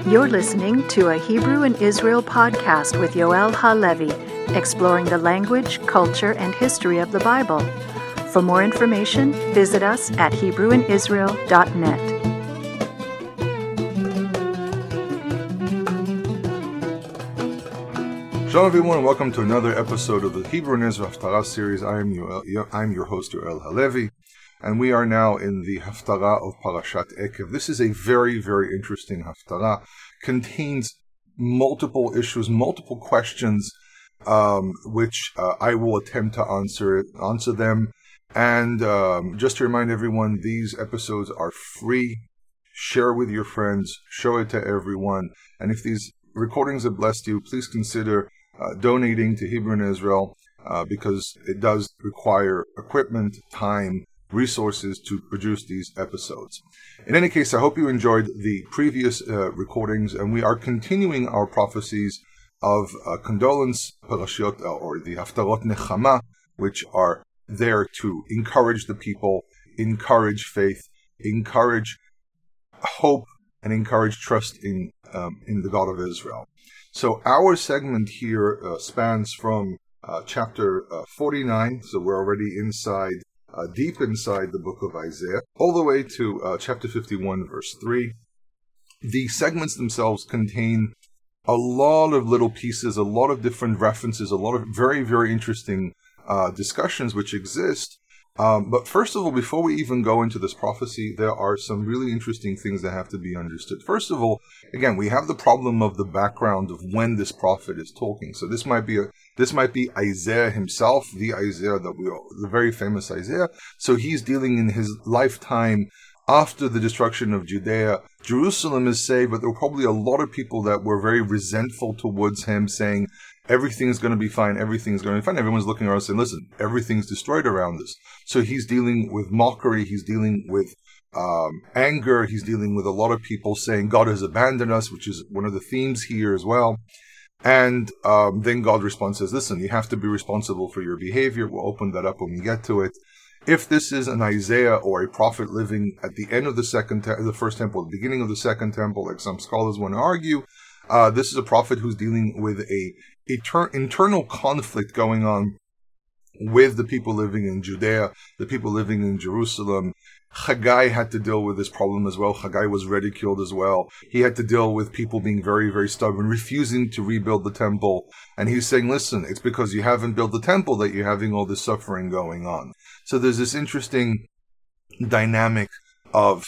You're listening to a Hebrew in Israel podcast with Yoel Halevi, exploring the language, culture, and history of the Bible. For more information, visit us at HebrewInIsrael.net. Shalom everyone, and welcome to another episode of the Hebrew in Israel Haftarah series. I'm your host, Yoel Halevi, and we are now in the Haftarah of Parashat Ekev. This is a very, very interesting Haftarah. Contains multiple issues, multiple questions, which I will attempt to answer them. And just to remind everyone, these episodes are free. Share with your friends, show it to everyone. And if these recordings have blessed you, please consider donating to Hebrew in Israel, because it does require equipment, time, resources to produce these episodes. In any case, I hope you enjoyed the previous recordings, and we are continuing our prophecies of condolence parashiot, or the Haftarot Nechama, which are there to encourage the people, encourage faith, encourage hope, and encourage trust in the God of Israel. So our segment here spans from chapter 49, so we're already deep inside the book of Isaiah, all the way to chapter 51, verse 3. The segments themselves contain a lot of little pieces, a lot of different references, a lot of very, very interesting discussions which exist. But first of all, before we even go into this prophecy, there are some really interesting things that have to be understood. First of all, again, we have the problem of the background of when this prophet is talking. So this might be Isaiah himself, the very famous Isaiah. So he's dealing in his lifetime after the destruction of Judea. Jerusalem is saved, but there were probably a lot of people that were very resentful towards him, saying, everything's going to be fine, everything's going to be fine. Everyone's looking around saying, listen, everything's destroyed around us. So he's dealing with mockery, he's dealing with anger, he's dealing with a lot of people saying God has abandoned us, which is one of the themes here as well. And then God responds, says, listen, you have to be responsible for your behavior. We'll open that up when we get to it. If this is an Isaiah or a prophet living at the end of the first temple, the beginning of the second temple, like some scholars want to argue, this is a prophet who's dealing with a internal conflict going on with the people living in Judea, the people living in Jerusalem. Haggai had to deal with this problem as well. Haggai was ridiculed as well. He had to deal with people being very, very stubborn, refusing to rebuild the temple. And he's saying, listen, it's because you haven't built the temple that you're having all this suffering going on. So there's this interesting dynamic of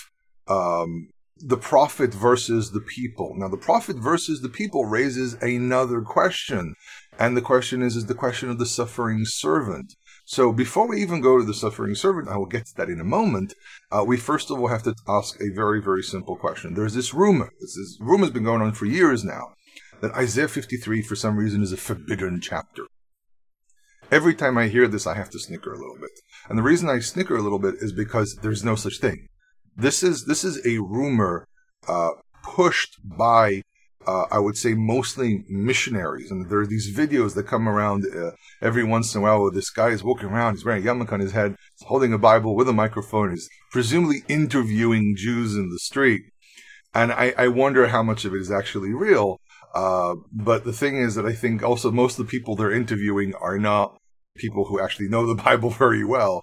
the prophet versus the people. Now, the prophet versus the people raises another question. And the question is the question of the suffering servant. So before we even go to the suffering servant, I will get to that in a moment, we first of all have to ask a very, very simple question. There's this rumor. This rumor has been going on for years now, that Isaiah 53, for some reason, is a forbidden chapter. Every time I hear this, I have to snicker a little bit. And the reason I snicker a little bit is because there's no such thing. This is a rumor pushed by, I would say, mostly missionaries. And there are these videos that come around every once in a while where this guy is walking around, he's wearing a yarmulke on his head, he's holding a Bible with a microphone, he's presumably interviewing Jews in the street. And I wonder how much of it is actually real. But the thing is that I think also most of the people they're interviewing are not people who actually know the Bible very well.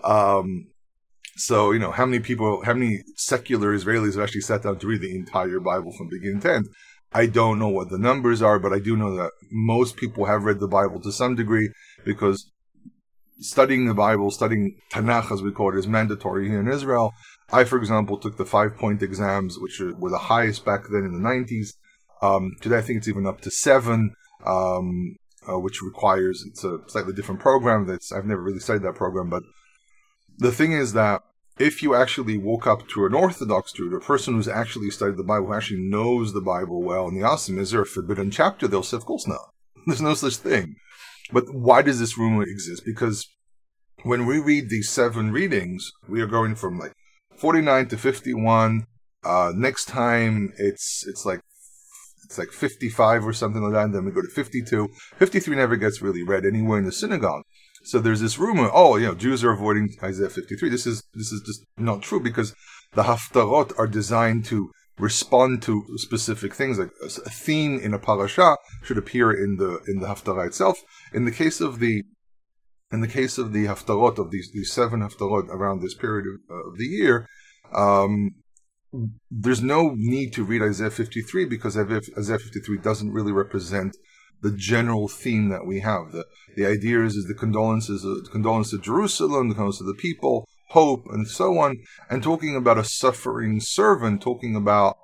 So, how many secular Israelis have actually sat down to read the entire Bible from beginning to end? I don't know what the numbers are, but I do know that most people have read the Bible to some degree, because studying the Bible, studying Tanakh, as we call it, is mandatory here in Israel. I, for example, took the 5-point exams, which were the highest back then in the 90s. Today, I think it's even up to 7, which requires, it's a slightly different program. I've never really studied that program, but the thing is that if you actually walk up to an Orthodox Jew, a person who's actually studied the Bible, who actually knows the Bible well, and you ask them, is there a forbidden chapter? They'll say, of course not. There's no such thing. But why does this rumor exist? Because when we read these 7 readings, we are going from 49 to 51. Next time it's like 55 or something like that, and then we go to 52. 53 never gets really read anywhere in the synagogue. So there's this rumor, Jews are avoiding Isaiah 53. This is just not true, because the Haftarot are designed to respond to specific things. Like a theme in a parasha should appear in the haftarah itself. In the case of the haftarot, of these 7 haftarot around this period of the year, there's no need to read Isaiah 53 because Isaiah 53 doesn't really represent the general theme that we have. The idea is the condolence to Jerusalem, the condolence to the people, hope, and so on. And talking about a suffering servant, talking about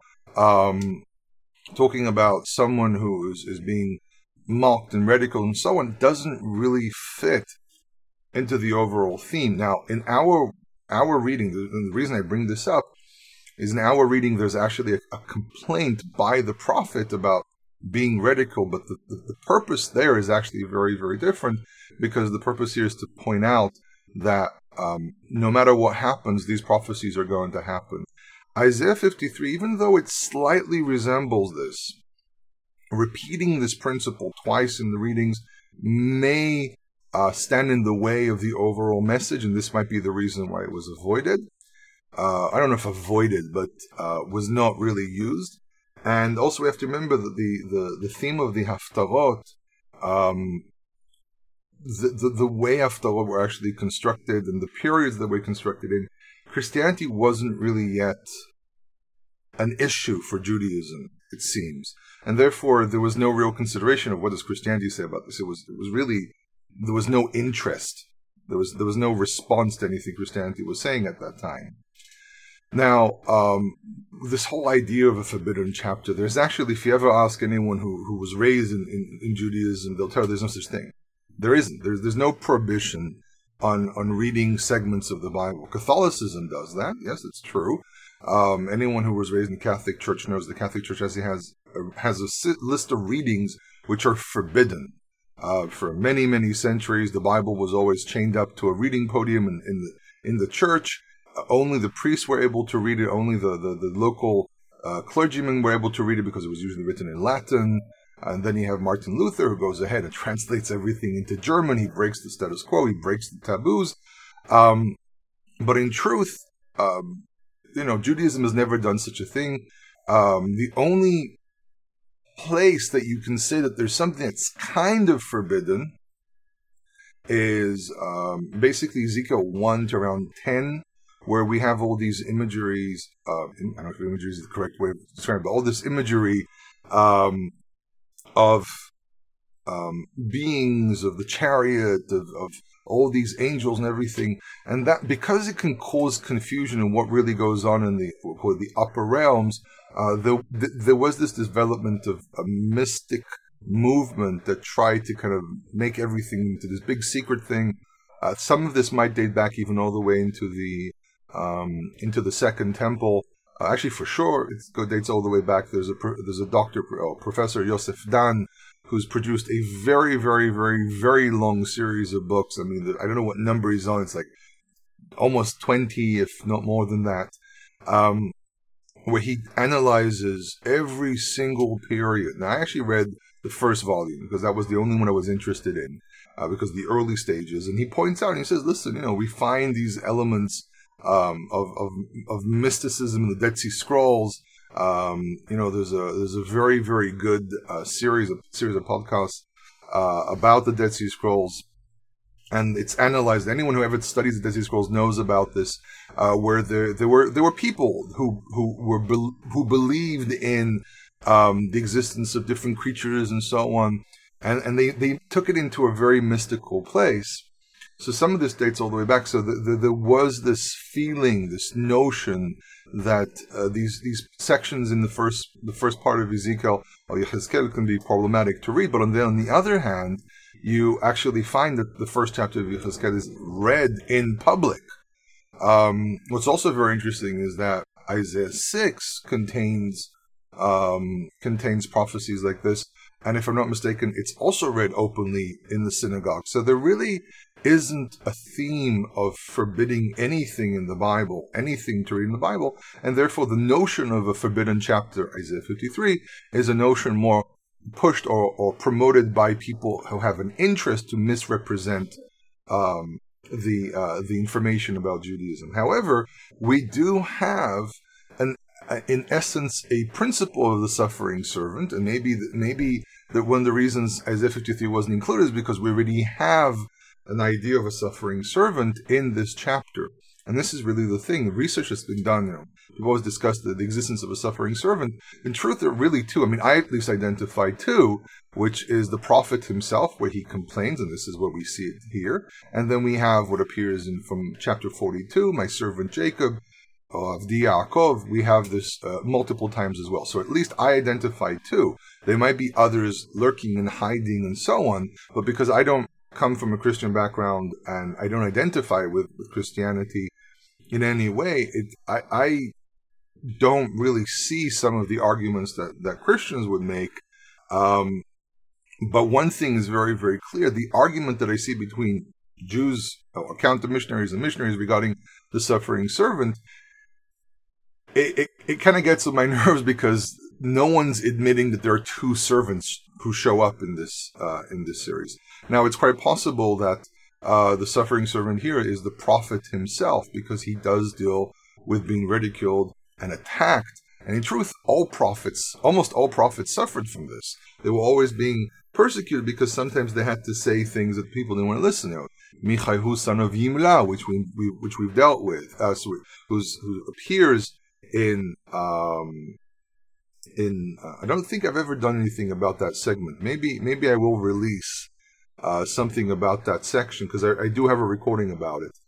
someone who is being mocked and ridiculed and so on, doesn't really fit into the overall theme. Now, in our reading, and the reason I bring this up is in our reading, there's actually a complaint by the prophet about being ridiculed, but the purpose there is actually very, very different, because the purpose here is to point out that no matter what happens, these prophecies are going to happen. Isaiah 53, even though it slightly resembles this, repeating this principle twice in the readings may stand in the way of the overall message, and this might be the reason why it was avoided. I don't know if avoided, but was not really used. And also we have to remember that the theme of the haftarot, the way haftarot were actually constructed and the periods that were constructed in, Christianity wasn't really yet an issue for Judaism, it seems. And therefore there was no real consideration of what does Christianity say about this. It was really, there was no interest. There was no response to anything Christianity was saying at that time. Now, this whole idea of a forbidden chapter, there's actually, if you ever ask anyone who was raised in Judaism, they'll tell you there's no such thing. There isn't. There's no prohibition on reading segments of the Bible. Catholicism does that. Yes, it's true. Anyone who was raised in the Catholic Church knows the Catholic Church actually has a list of readings which are forbidden. For many, many centuries, the Bible was always chained up to a reading podium in the church. Only the priests were able to read it. Only the local clergymen were able to read it because it was usually written in Latin. And then you have Martin Luther, who goes ahead and translates everything into German. He breaks the status quo. He breaks the taboos. But in truth, Judaism has never done such a thing. The only place that you can say that there's something that's kind of forbidden is basically Ezekiel 1 to around 10, where we have all these imageries. I don't know if imagery is the correct way of describing it, but all this imagery of beings, of the chariot, of all these angels and everything, and that because it can cause confusion in what really goes on in the upper realms, there was this development of a mystic movement that tried to kind of make everything into this big secret thing. Some of this might date back even all the way into the Second Temple. Actually, for sure, it dates all the way back. There's a Professor Yosef Dan, who's produced a very, very, very, very long series of books. I mean, I don't know what number he's on. It's like almost 20, if not more than that, where he analyzes every single period. Now, I actually read the first volume because that was the only one I was interested in, because of the early stages. And he points out, and he says, listen, we find these elements of mysticism in the Dead Sea Scrolls. There's a very, very good series of podcasts about the Dead Sea Scrolls, and it's analyzed. Anyone who ever studies the Dead Sea Scrolls knows about this, where there were people who believed in the existence of different creatures and so on, and they took it into a very mystical place. So some of this dates all the way back. So there was this feeling, this notion that these sections in the first part of Ezekiel or Yechezkel can be problematic to read. But on the other hand, you actually find that the first chapter of Yechezkel is read in public. What's also very interesting is that Isaiah 6 contains prophecies like this. And if I'm not mistaken, it's also read openly in the synagogue. So there really isn't a theme of forbidding anything in the Bible, anything to read in the Bible. And therefore, the notion of a forbidden chapter, Isaiah 53, is a notion more pushed or promoted by people who have an interest to misrepresent the information about Judaism. However, we do have in essence, a principle of the suffering servant, and maybe that one of the reasons Isaiah 53 wasn't included is because we already have an idea of a suffering servant in this chapter. And this is really the thing. The research that's been done, we've always discussed the existence of a suffering servant. In truth, there are really two. I mean, I at least identify two, which is the prophet himself, where he complains, and this is what we see it here. And then we have what appears from chapter 42, my servant Jacob, of Yaakov. We have this multiple times as well. So at least I identify two. There might be others lurking and hiding and so on, but because I don't come from a Christian background and I don't identify with Christianity in any way, I don't really see some of the arguments that Christians would make. But one thing is very, very clear. The argument that I see between Jews, or counter-missionaries and missionaries regarding the suffering servant, it kind of gets on my nerves because no one's admitting that there are two servants who show up in this series. Now, it's quite possible that the suffering servant here is the prophet himself, because he does deal with being ridiculed and attacked. And in truth, almost all prophets suffered from this. They were always being persecuted because sometimes they had to say things that people didn't want to listen to. Michaihu, son of Yimla, which we've dealt with, who appears in I don't think I've ever done anything about that segment. Maybe I will release something about that section, because I do have a recording about it.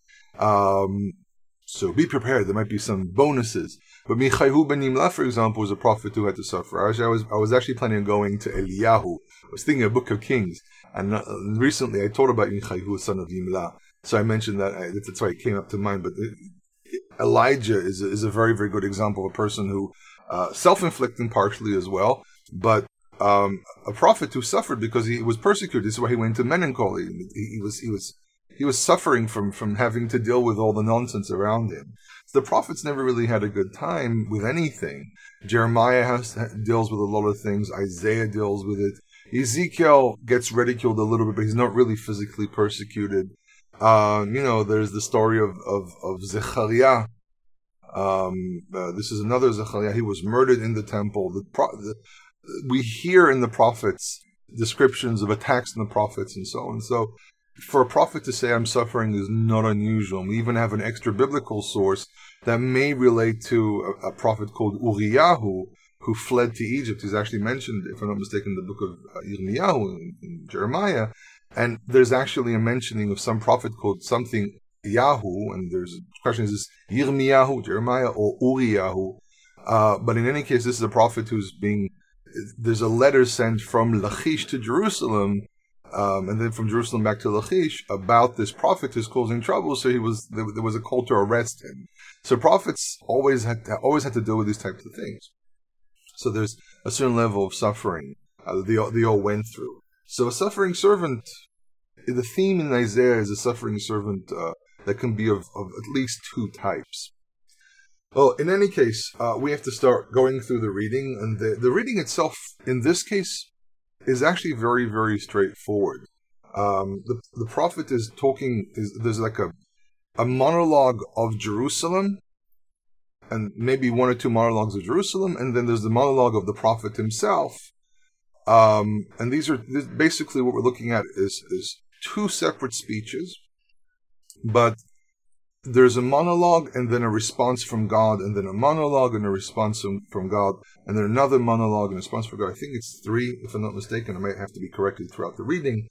So be prepared. There might be some bonuses. But Michaihu ben Yimla, for example, was a prophet who had to suffer. I was actually planning on going to Eliyahu. I was thinking of Book of Kings, and recently I taught about Michaihu, son of Yimla. So I mentioned that. That's why it came up to mind. But Elijah is a very, very good example of a person who self-inflicting partially as well, but a prophet who suffered because he was persecuted. This is why he went to melancholy. He was suffering from having to deal with all the nonsense around him. So the prophets never really had a good time with anything. Jeremiah deals with a lot of things. Isaiah deals with it. Ezekiel gets ridiculed a little bit, but he's not really physically persecuted. There's the story of Zechariah. This is another Zechariah. He was murdered in the temple. We hear in the prophets descriptions of attacks on the prophets and so on. So for a prophet to say I'm suffering is not unusual. We even have an extra biblical source that may relate to a prophet called Uriyahu, who fled to Egypt. He's actually mentioned, if I'm not mistaken, in the book of Yirmiyahu in Jeremiah. And there's actually a mentioning of some prophet called something Yahu, and there's a question, is this Yirmiyahu, Jeremiah, or Uriyahu? But in any case, this is a prophet there's a letter sent from Lachish to Jerusalem, and then from Jerusalem back to Lachish about this prophet who's causing trouble, so there was a call to arrest him. So prophets always had to deal with these types of things. So there's a certain level of suffering they all went through. So a suffering servant, the theme in Isaiah is a suffering servant that can be of at least two types. Well, in any case, we have to start going through the reading, and the reading itself, in this case, is actually very, very straightforward. The prophet is talking, there's like a monologue of Jerusalem, and maybe one or two monologues of Jerusalem, and then there's the monologue of the prophet himself. And this basically what we're looking at is two separate speeches, but there's a monologue and then a response from God, and then a monologue and a response from God, and then another monologue and a response from God. I think it's three, if I'm not mistaken. I might have to be corrected throughout the reading.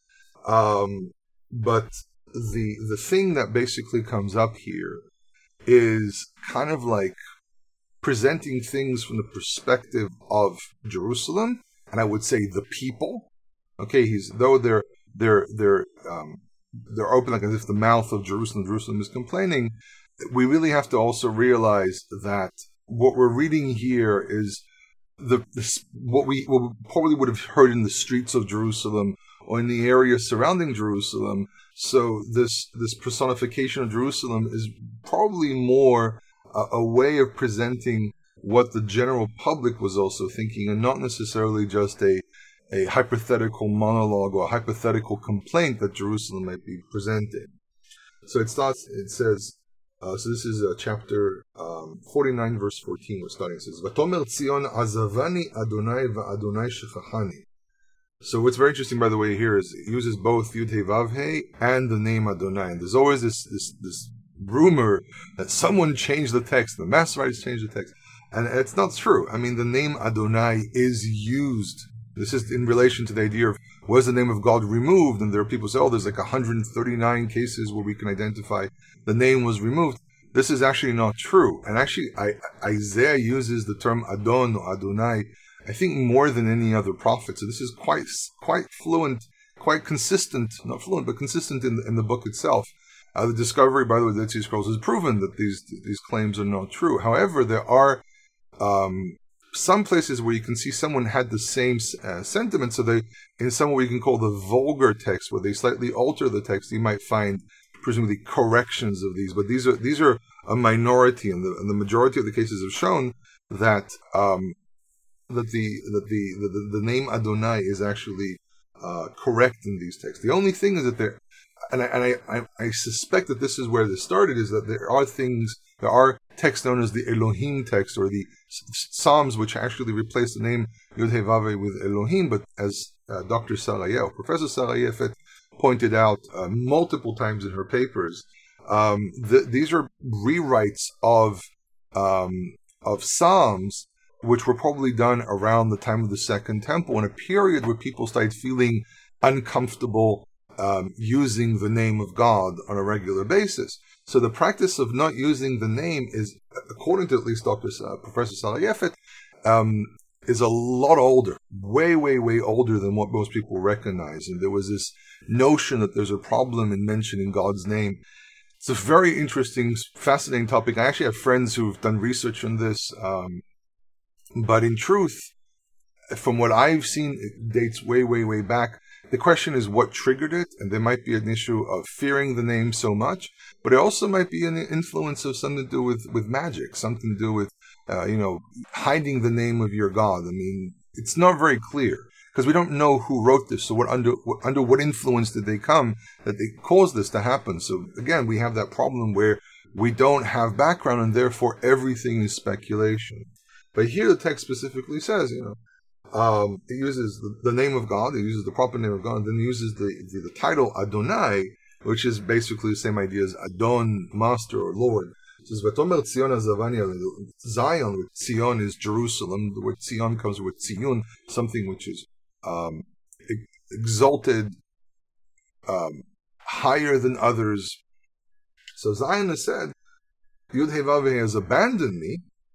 But the thing that basically comes up here is kind of like presenting things from the perspective of Jerusalem, and I would say the people. Okay, they're open like as if the mouth of Jerusalem is complaining. We really have to also realize that what we're reading here is what we probably would have heard in the streets of Jerusalem or in the area surrounding Jerusalem. So this personification of Jerusalem is probably more a way of presenting what the general public was also thinking, and not necessarily just a hypothetical monologue or a hypothetical complaint that Jerusalem might be presenting. So it says, So this is chapter 49, verse 14. We're starting. It says, "Vatomer Tzion azavani Adonai va'Adonai shechachani." So what's very interesting, by the way, here is it uses both Yud Hey Vav Hey and the name Adonai. And there's always this rumor that someone changed the text, the Masoretes changed the text. And it's not true. I mean, the name Adonai is used. This is in relation to the idea of, was the name of God removed? And there are people who say, there's like 139 cases where we can identify the name was removed. This is actually not true. And actually, Isaiah uses the term Adon or Adonai, I think, more than any other prophet. So this is quite fluent, quite consistent, not fluent, but consistent in the book itself. The discovery, by the way, of the Dead Sea Scrolls has proven that these claims are not true. However, there are some places where you can see someone had the same sentiment. So they, in some way we can call the vulgar text, where they slightly alter the text, you might find presumably corrections of these. But these are a minority, and the majority of the cases have shown that the name Adonai is actually correct in these texts. The only thing is that there, and I suspect that this is where this started, is that there are texts known as the Elohim text, or the Psalms, which actually replace the name Yud Hey Vav Hey with Elohim. But as Dr. Sarayef, Professor Sarayef, pointed out multiple times in her papers, these are rewrites of Psalms, which were probably done around the time of the Second Temple, in a period where people started feeling uncomfortable using the name of God on a regular basis. So the practice of not using the name is, according to at least Professor Sarayef, is a lot older, way older than what most people recognize. And there was this notion that there's a problem in mentioning God's name. It's a very interesting, fascinating topic. I actually have friends who've done research on this, but in truth, from what I've seen, it dates way back. The question is what triggered it, and there might be an issue of fearing the name so much, but it also might be an influence of something to do with magic, something to do with, hiding the name of your God. I mean, it's not very clear, because we don't know who wrote this, so under what influence did they come that they caused this to happen. So again, we have that problem where we don't have background, and therefore everything is speculation. But here the text specifically says, it uses the name of God, it uses the proper name of God, and then it uses the title Adonai, which is basically the same idea as Adon, master or Lord. It says, Vatomer Tzion azavani, Zion, with Tzion is Jerusalem. The word Tzion comes with Tziyun, something which is exalted, higher than others. So Zion has said, Yud Hey Vav Hey has abandoned me,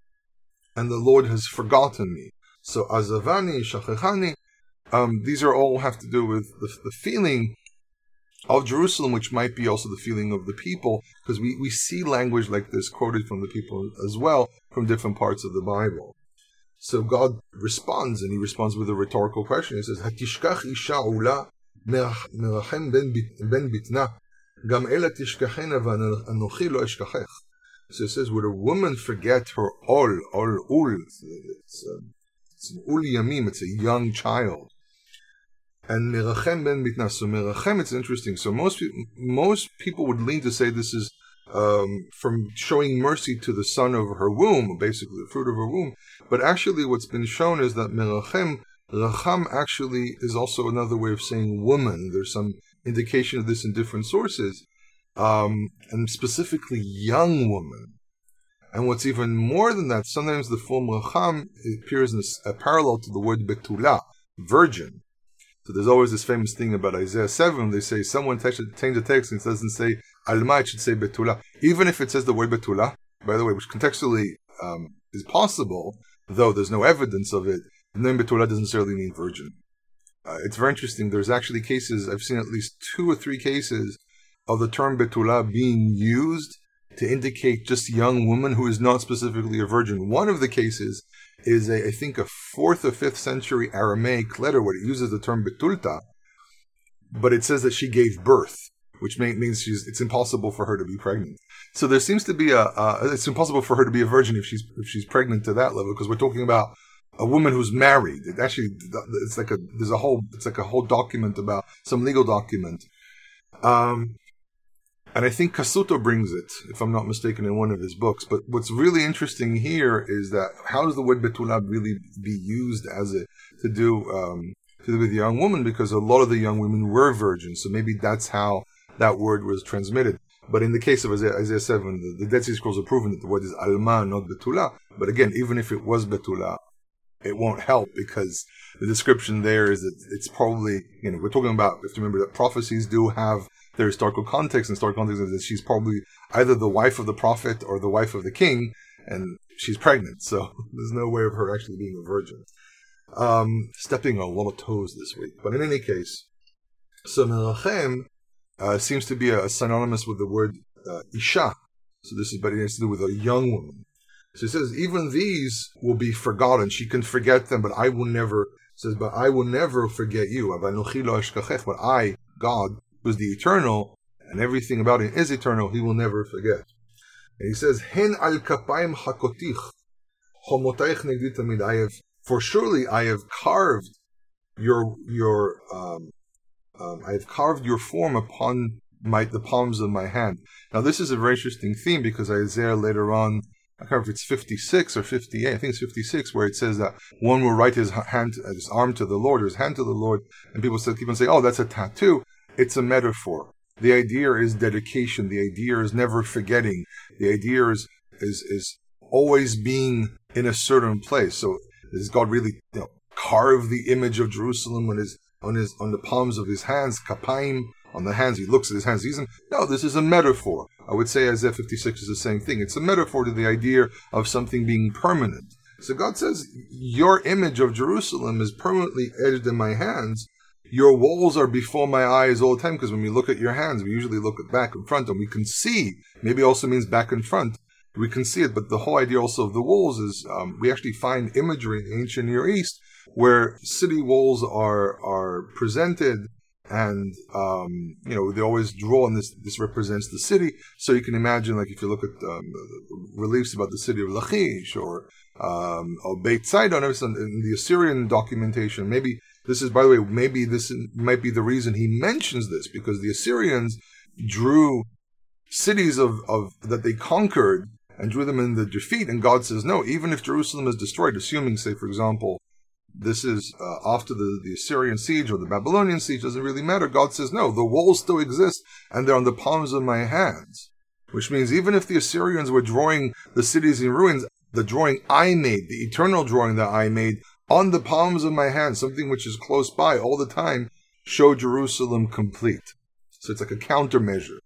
and the Lord has forgotten me. So azavani, shachachani, these are all have to do with the feeling of Jerusalem, which might be also the feeling of the people, because we see language like this quoted from the people as well, from different parts of the Bible. So God responds, and he responds with a rhetorical question. He says, Hatishkach isha ula merachem ben bitna, gam ela tishkachena v'anochi lo eshkachech. So it says, would a woman forget her ul? It's an ul yamim, it's a young child. And merachem ben bitna. So merachem, it's interesting. So most people would lean to say this is from showing mercy to the son of her womb, basically the fruit of her womb. But actually what's been shown is that merachem, racham actually is also another way of saying woman. There's some indication of this in different sources. And specifically young woman. And what's even more than that, sometimes the form racham appears in a parallel to the word betula, virgin. So there's always this famous thing about Isaiah 7. They say someone changed the text and it doesn't say alma, it should say betula. Even if it says the word betula, by the way, which contextually is possible, though there's no evidence of it, the name betula doesn't necessarily mean virgin. It's very interesting. There's actually cases, I've seen at least 2 or 3 cases of the term betula being used to indicate just a young woman who is not specifically a virgin. One of the cases is I think a 4th or 5th century Aramaic letter where it uses the term betulta, but it says that she gave birth, which means it's impossible for her to be pregnant. So there seems to be it's impossible for her to be a virgin if she's pregnant to that level, because we're talking about a woman who's married. It actually, it's like a whole document about some legal document. And I think Cassuto brings it, if I'm not mistaken, in one of his books. But what's really interesting here is that how does the word Betula really be used to do with the young woman? Because a lot of the young women were virgins, so maybe that's how that word was transmitted. But in the case of Isaiah 7, the Dead Sea Scrolls have proven that the word is Alma, not Betula. But again, even if it was Betula, it won't help, because the description there is that it's probably, we're talking about, if you remember that prophecies do have their historical context, and historical context is that she's probably either the wife of the prophet or the wife of the king, and she's pregnant, so there's no way of her actually being a virgin. Stepping on a lot of toes this week. But in any case, so Merachem seems to be a synonymous with the word Isha. So this is, but it has to do with a young woman. So it says, even these will be forgotten. She can forget them, but I will never, but I will never forget you. But I, God, who's the eternal, and everything about him is eternal, he will never forget. And he says, Hen al kapayim hakotich, homotaych negdi tamid. For surely I have carved I have carved your form upon the palms of my hand. Now this is a very interesting theme, because Isaiah later on, I can't remember if it's 56 or 58, I think it's 56, where it says that one will write his arm to the Lord, or his hand to the Lord, and people keep on saying, oh, that's a tattoo. It's a metaphor. The idea is dedication. The idea is never forgetting. The idea is always being in a certain place. So does God really carve the image of Jerusalem on the palms of his hands, kapayim, on the hands? He looks at his hands. No, this is a metaphor. I would say Isaiah 56 is the same thing. It's a metaphor to the idea of something being permanent. So God says, your image of Jerusalem is permanently etched in my hands. Your walls are before my eyes all the time, because when we look at your hands, we usually look at back and front, and we can see. Maybe also means back and front. We can see it, but the whole idea also of the walls is we actually find imagery in the ancient Near East where city walls are presented, and they always draw, and this represents the city. So you can imagine, like if you look at reliefs about the city of Lachish or Beit Sidon, in the Assyrian documentation, maybe this is, by the way, maybe this might be the reason he mentions this, because the Assyrians drew cities of that they conquered and drew them in the defeat, and God says, no, even if Jerusalem is destroyed, assuming, say, for example, this is after the Assyrian siege or the Babylonian siege, doesn't really matter. God says, no, the walls still exist, and they're on the palms of my hands. Which means even if the Assyrians were drawing the cities in ruins, the drawing I made, the eternal drawing that I made, on the palms of my hands, something which is close by all the time, show Jerusalem complete. So it's like a countermeasure.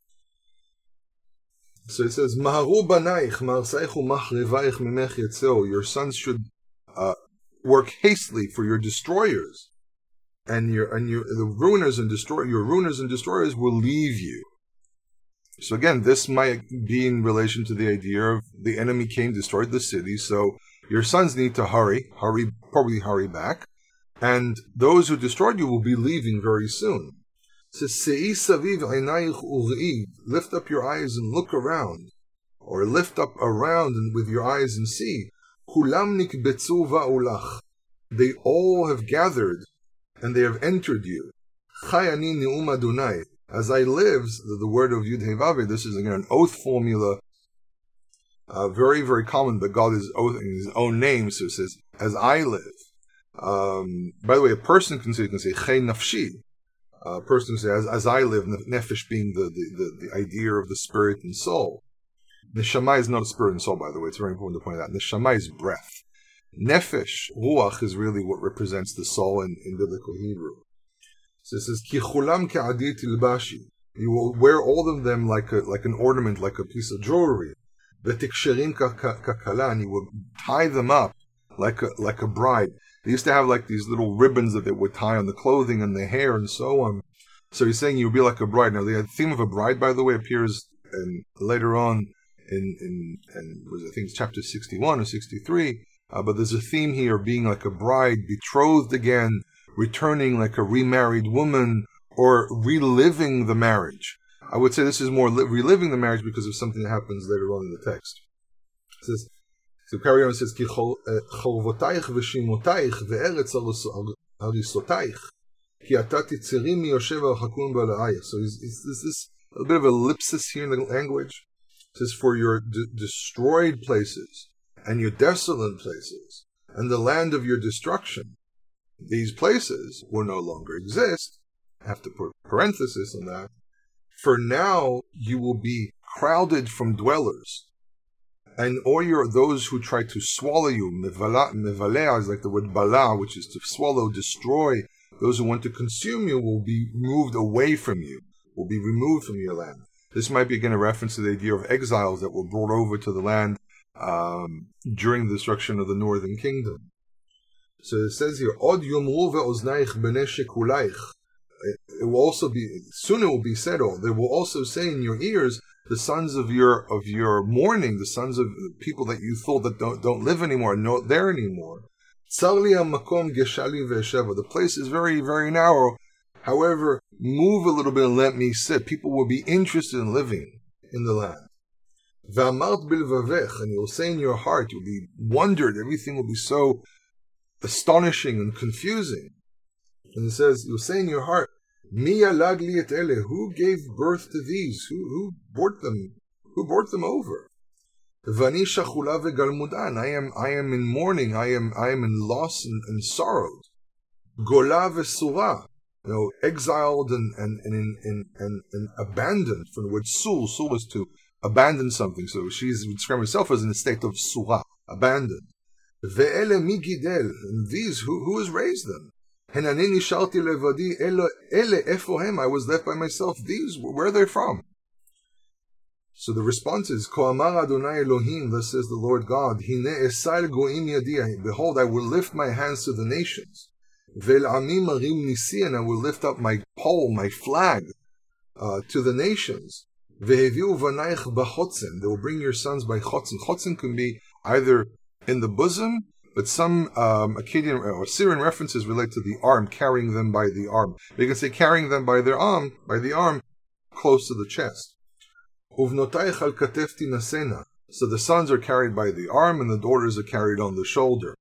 So it says, Maharu banaich, marsaichu machrivaich mimech yetzeo. Your sons should work hastily for your destroyers, and your ruiners and destroyers will leave you. So again, this might be in relation to the idea of the enemy came, destroyed the city, so your sons need to probably hurry back, and those who destroyed you will be leaving very soon. It says, lift up your eyes and look around, or lift up around and with your eyes and see. They all have gathered, and they have entered you. As I live, the word of Yud Hei Vav, this is again an oath formula, very, very common, but God is oathing his own name, so it says, as I live. By the way, a person can say Chei Nafshi. A person can say, as I live, Nefesh being the idea of the spirit and soul. Neshama is not a spirit and soul, by the way. It's very important to point out. Neshama is breath. Nefesh, Ruach, is really what represents the soul in biblical Hebrew. So it says, Ki chulam ke'adi tilbashi. You will wear all of them like an ornament, like a piece of jewelry. V'tiksherim kakala, and you will tie them up like a bride. They used to have like these little ribbons that they would tie on the clothing and the hair and so on. So he's saying you'll be like a bride. Now the theme of a bride, by the way, appears later on in I think it's chapter 61 or 63. But there's a theme here of being like a bride, betrothed again, returning like a remarried woman, or reliving the marriage. I would say this is more reliving the marriage because of something that happens later on in the text. It says, so carry on, it says, Ki cholvotaich v'shimotaich ve'eretz arisotayich ki ata titzirim miyoshev al hakun ba'la'ayich. So this a bit of ellipsis here in the language. It says, for your destroyed places and your desolate places and the land of your destruction, these places will no longer exist. I have to put parenthesis on that. For now you will be crowded from dwellers, and all those who try to swallow you, mevalea is like the word bala, which is to swallow, destroy. Those who want to consume you will be moved away from you, will be removed from your land. This might be again a reference to the idea of exiles that were brought over to the land during the destruction of the northern kingdom. So it says here, Od yomru ve'oznaich b'nei shekulayich. It will also be, soon it will be said, they will also say in your ears, the sons of your mourning, the sons of people that you thought that don't live anymore, are not there anymore. The place is very, very narrow. However, move a little bit and let me sit. People will be interested in living in the land. And you'll say in your heart, you'll be wondered, everything will be so astonishing and confusing. And it says, you'll say in your heart, Mi yalag li et ele, who gave birth to these? Who brought them? Who brought them over? Vani shachula vegalmudan. I am in mourning. I am in loss and sorrow. Gola vesura, exiled and abandoned. From the word sul. Sul is to abandon something. So she's describing herself as in a state of surah, abandoned. Ve'ele mi gidel, and these who has raised them? I was left by myself. These, where are they from? So the response is, thus says the Lord God, behold, I will lift my hands to the nations. And I will lift up my pole, my flag, to the nations. They will bring your sons by chotzin. Chotzin can be either in the bosom, but some Akkadian or Syrian references relate to the arm, carrying them by the arm. You can say carrying them by the arm, close to the chest. So the sons are carried by the arm, and the daughters are carried on the shoulder.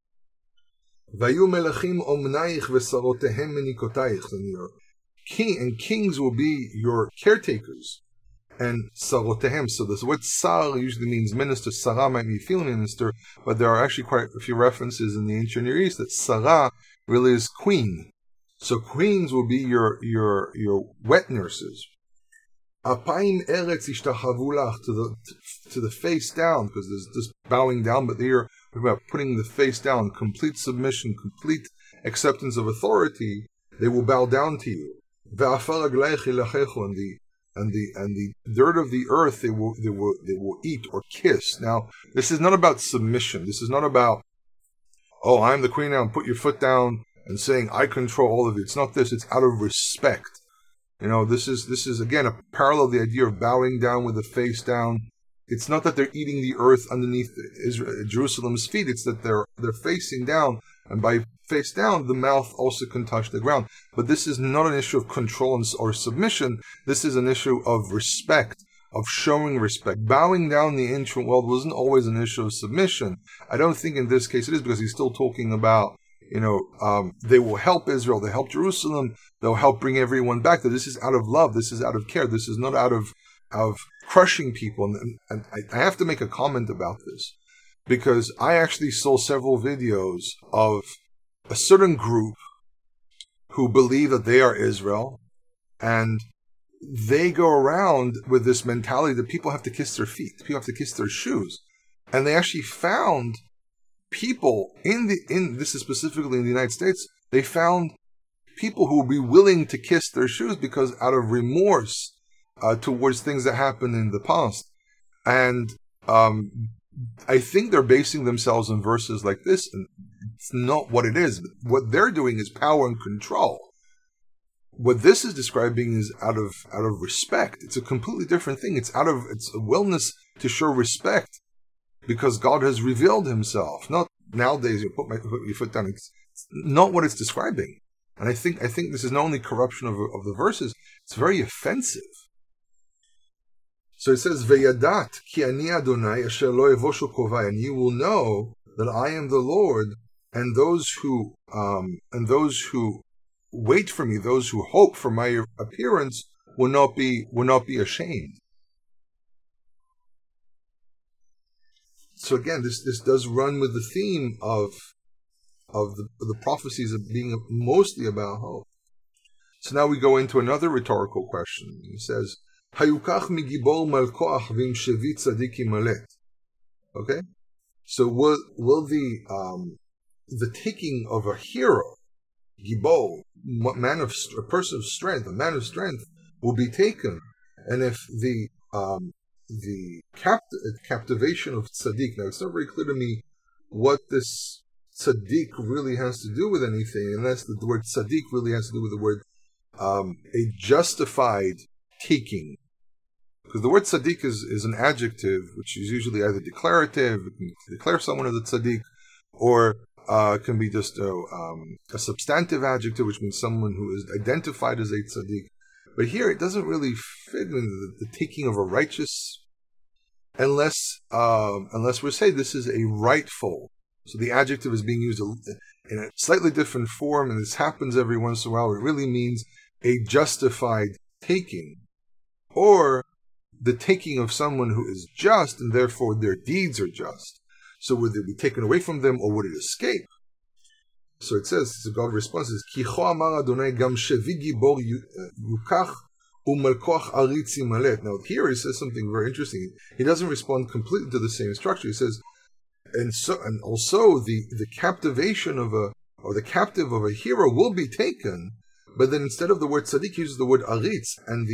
And kings will be your caretakers. And sarotehem. So this word sar usually means minister. Sarah might be female minister, but there are actually quite a few references in the ancient Near East that Sarah really is queen. So queens will be your wet nurses. Apayim eretz ishtachavulach, to the face down, because there's this bowing down, but here we're about putting the face down, complete submission, complete acceptance of authority. They will bow down to you. Ve'afar ragleich ilachechu, and the dirt of the earth they will eat or kiss. Now, this is not about submission. This is not about, oh, I'm the queen now, and put your foot down and saying I control all of it. It's not this. It's out of respect. This is again a parallel to the idea of bowing down with the face down. It's not that they're eating the earth underneath Jerusalem's feet. It's that they're facing down, and by face down, the mouth also can touch the ground. But this is not an issue of control or submission. This is an issue of respect, of showing respect. Bowing down in the ancient world wasn't always an issue of submission. I don't think in this case it is, because he's still talking about, they will help Israel, they help Jerusalem, they'll help bring everyone back. That this is out of love, this is out of care, this is not out of crushing people. And I have to make a comment about this, because I actually saw several videos of a certain group who believe that they are Israel, and they go around with this mentality that people have to kiss their feet, people have to kiss their shoes. And they actually found people this is specifically in the United States, they found people who would be willing to kiss their shoes because out of remorse towards things that happened in the past. And I think they're basing themselves on verses like this, and it's not what it is. What they're doing is power and control. What this is describing is out of respect. It's a completely different thing. It's a willingness to show respect because God has revealed Himself. Not nowadays you put your foot down. It's not what it's describing. And I think this is not only corruption of the verses. It's very offensive. So it says, "Veyadat ki ani Adonai asher lo evoshu kovai," and you will know that I am the Lord, and those who wait for me, those who hope for my appearance, will not be ashamed. So again, this does run with the theme of the prophecies of being mostly about hope. So now we go into another rhetorical question. He says, "Hayukach migibor malkoach v'imshevi tzadik imalet." Okay, so will the taking of a hero, gibor, a person of strength, a man of strength, will be taken, and if the captivation of tzaddik. Now, it's not very clear to me what this tzaddik really has to do with anything, unless the word tzaddik really has to do with the word a justified taking. Because the word tzaddik is an adjective, which is usually either declarative, it can declare someone as a tzaddik, or it can be just a substantive adjective, which means someone who is identified as a tzaddik. But here it doesn't really fit in the taking of a righteous, unless we say this is a rightful. So the adjective is being used in a slightly different form, and this happens every once in a while. It really means a justified taking, or the taking of someone who is just, and therefore their deeds are just. So would it be taken away from them, or would it escape? So it says, so God responds, Kicho amar Adonai gam shevi gibor yukach umalkoach aritz imalet. Now here he says something very interesting. He doesn't respond completely to the same structure. He says, and also the captivation of the captive of a hero will be taken, but then instead of the word tzaddik, he uses the word aritz, and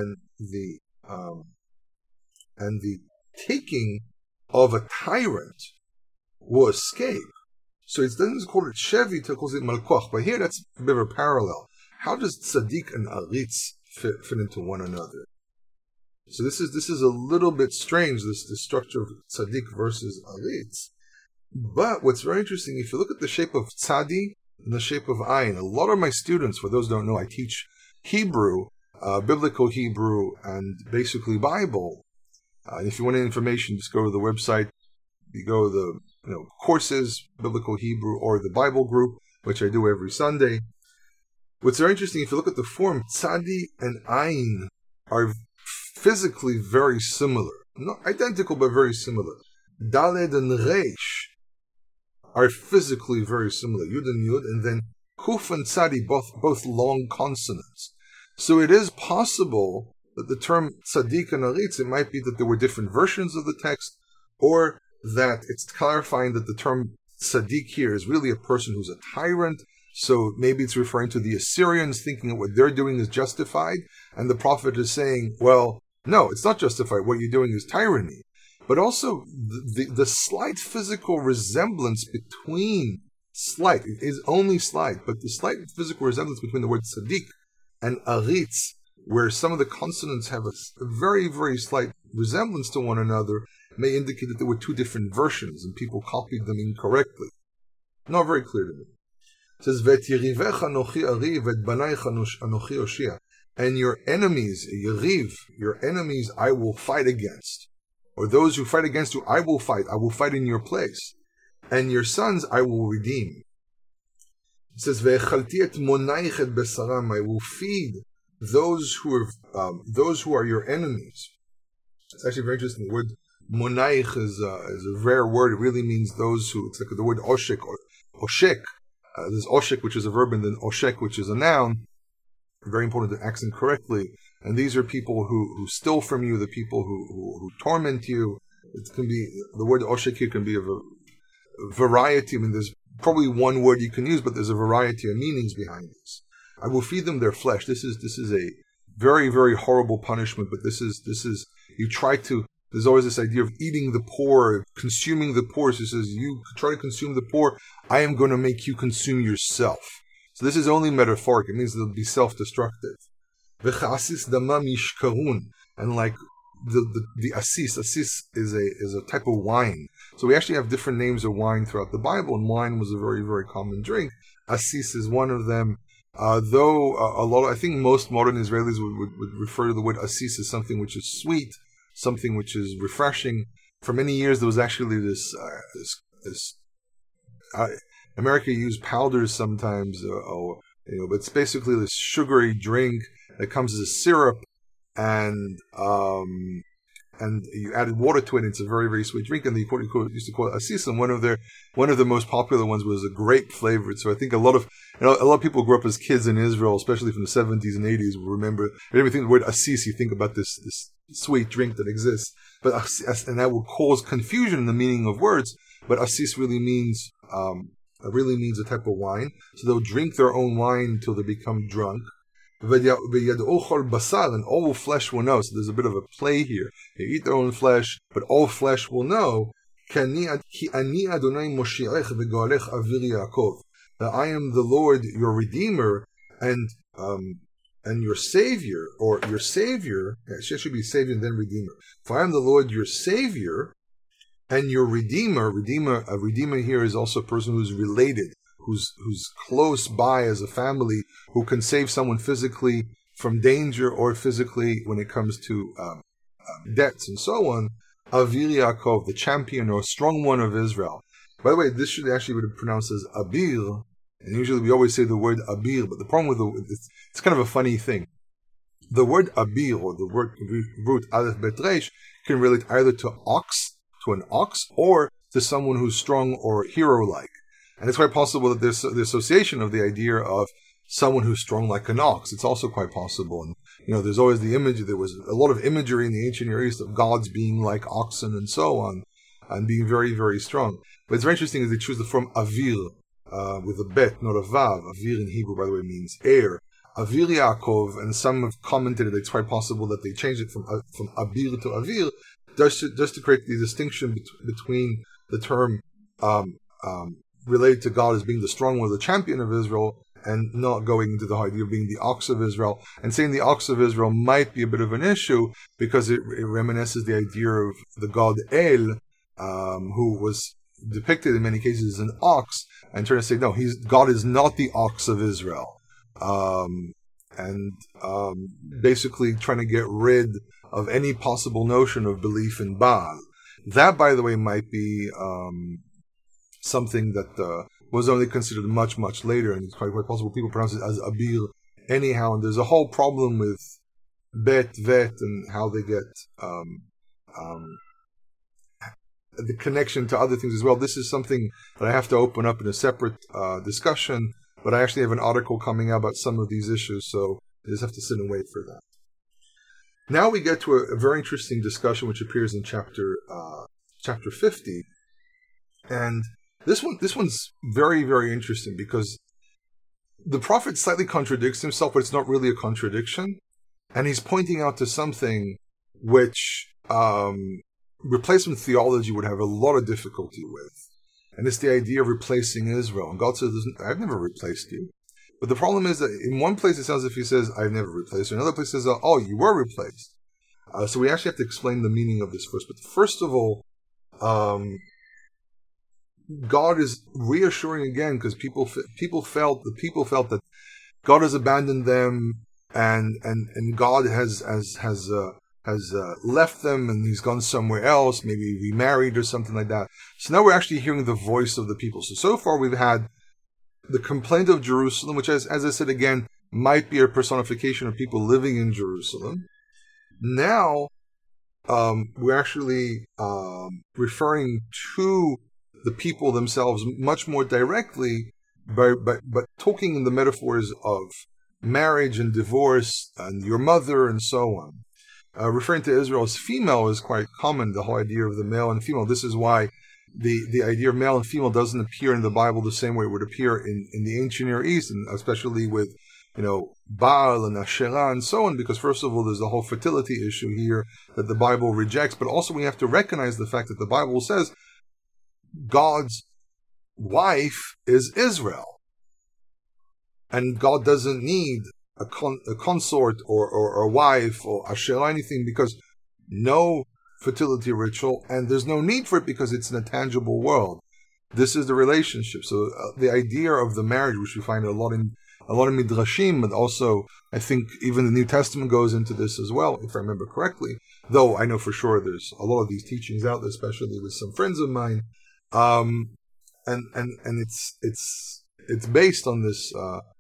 the taking of a tyrant will escape. So it doesn't call it shevi, it calls it malkoach. But here that's a bit of a parallel. How does tzaddik and aritz fit into one another? So this is a little bit strange, this structure of tzaddik versus aritz. But what's very interesting, if you look at the shape of tzadi and the shape of ayin, a lot of my students, for those who don't know, I teach Hebrew, biblical Hebrew, and basically Bible. And if you want any information, just go to the website. You go to the courses, biblical Hebrew, or the Bible group, which I do every Sunday. What's very interesting, if you look at the form, tzadi and ayin are physically very similar. Not identical, but very similar. Daled and reish are physically very similar. Yud and yud, and then kuf and tzadi, both long consonants. So it is possible that the term tzaddik and aritz, it might be that there were different versions of the text, or that it's clarifying that the term tzaddik here is really a person who's a tyrant. So maybe it's referring to the Assyrians, thinking that what they're doing is justified, and the prophet is saying, well, no, it's not justified. What you're doing is tyranny. But also the slight physical resemblance between, slight, it is only slight, but the slight physical resemblance between the word tzaddik and aritz, where some of the consonants have a very, very slight resemblance to one another, may indicate that there were two different versions and people copied them incorrectly. Not very clear to me. It says, "V'et anochi ari v'et banaycha anochi oshia." And your enemies, yeriv, your enemies I will fight against. Or those who fight against you, I will fight in your place. And your sons I will redeem. It says, "Ve'echalti et monayich et besaram." I will feed those who are your enemies. It's actually very interesting. The word monayich is a rare word. It really means those who, it's like the word oshek or oshek. There's oshek, which is a verb, and then oshek, which is a noun. Very important to accent correctly. And these are people who steal from you, the people who torment you. It can be, the word oshek here can be of a variety. I mean, there's probably one word you can use, but there's a variety of meanings behind this. I will feed them their flesh. This is a very, very horrible punishment, but this is you try to, there's always this idea of eating the poor, consuming the poor. So it says, you try to consume the poor, I am going to make you consume yourself. So this is only metaphoric. It means they'll be self-destructive. And like the asis is a type of wine. So we actually have different names of wine throughout the Bible, and wine was a very, very common drink. Asis is one of them. Though I think most modern Israelis would refer to the word asis as something which is sweet, something which is refreshing. For many years, there was actually this America used powders sometimes, but it's basically this sugary drink that comes as a syrup, and you added water to it, and it's a very, very sweet drink, and they used to call it asis, and one of the most popular ones was a grape flavored. So I think a lot of people grew up as kids in Israel, especially from the 70s and 80s, will remember, whenever you think the word asis, you think about this sweet drink that exists, and that will cause confusion in the meaning of words, but asis really means a type of wine. So they'll drink their own wine until they become drunk. And all flesh will know. So there's a bit of a play here. They eat their own flesh, but all flesh will know that I am the Lord, your Redeemer, and your Savior, or your Savior. It should be Savior and then Redeemer. For I am the Lord, your Savior, and your Redeemer. A Redeemer here is also a person who's related, who's close by as a family, who can save someone physically from danger, or physically when it comes to debts and so on. Avir Yaakov, the champion or strong one of Israel. By the way, this should actually be pronounced as Abir, and usually we always say the word Abir, but the problem with it's kind of a funny thing. The word Abir, or the word root Aleph Bet Reish, can relate either to an ox, or to someone who's strong or hero-like. And it's quite possible that there's the association of the idea of someone who's strong like an ox. It's also quite possible. And, there's always the image, there was a lot of imagery in the ancient Near East of gods being like oxen and so on, and being very, very strong. But it's very interesting is they choose the form Avir, with a bet, not a vav. Avir in Hebrew, by the way, means air. Avir Yaakov, and some have commented that it's quite possible that they changed it from Abir to Avir, just to create the distinction between the term related to God as being the strong one, the champion of Israel, and not going into the idea of being the ox of Israel. And saying the ox of Israel might be a bit of an issue because it reminisces the idea of the god El, who was depicted in many cases as an ox, and trying to say, no, God is not the ox of Israel. Basically trying to get rid of any possible notion of belief in Baal. That, by the way, might be something that was only considered much, much later, and it's quite possible people pronounce it as Abir anyhow, and there's a whole problem with Bet, Vet, and how they get the connection to other things as well. This is something that I have to open up in a separate discussion, but I actually have an article coming out about some of these issues, so I just have to sit and wait for that. Now we get to a very interesting discussion which appears in chapter 50, and this one's very, very interesting because the prophet slightly contradicts himself, but it's not really a contradiction, and he's pointing out to something which replacement theology would have a lot of difficulty with, and it's the idea of replacing Israel. And God says, I've never replaced you. But the problem is that in one place it sounds as if he says, I've never replaced you. In another place it says, oh, you were replaced. So we actually have to explain the meaning of this first. But first of all, God is reassuring again, because people felt that God has abandoned them, and God has left them, and he's gone somewhere else, maybe remarried or something like that. So now we're actually hearing the voice of the people. So far we've had the complaint of Jerusalem, which, as I said again, might be a personification of people living in Jerusalem. Now we're actually referring to the people themselves much more directly, but talking in the metaphors of marriage and divorce and your mother and so on. Referring to Israel as female is quite common, the whole idea of the male and female. This is why the idea of male and female doesn't appear in the Bible the same way it would appear in the ancient Near East, and especially with Baal and Asherah and so on, because first of all there's the whole fertility issue here that the Bible rejects, but also we have to recognize the fact that the Bible says God's wife is Israel, and God doesn't need a consort or a wife or Asherah, anything, because no fertility ritual, and there's no need for it because it's in a tangible world. This is the relationship. So the idea of the marriage, which we find a lot in midrashim, but also I think even the New Testament goes into this as well, if I remember correctly. Though I know for sure there's a lot of these teachings out there, especially with some friends of mine, and it's based on this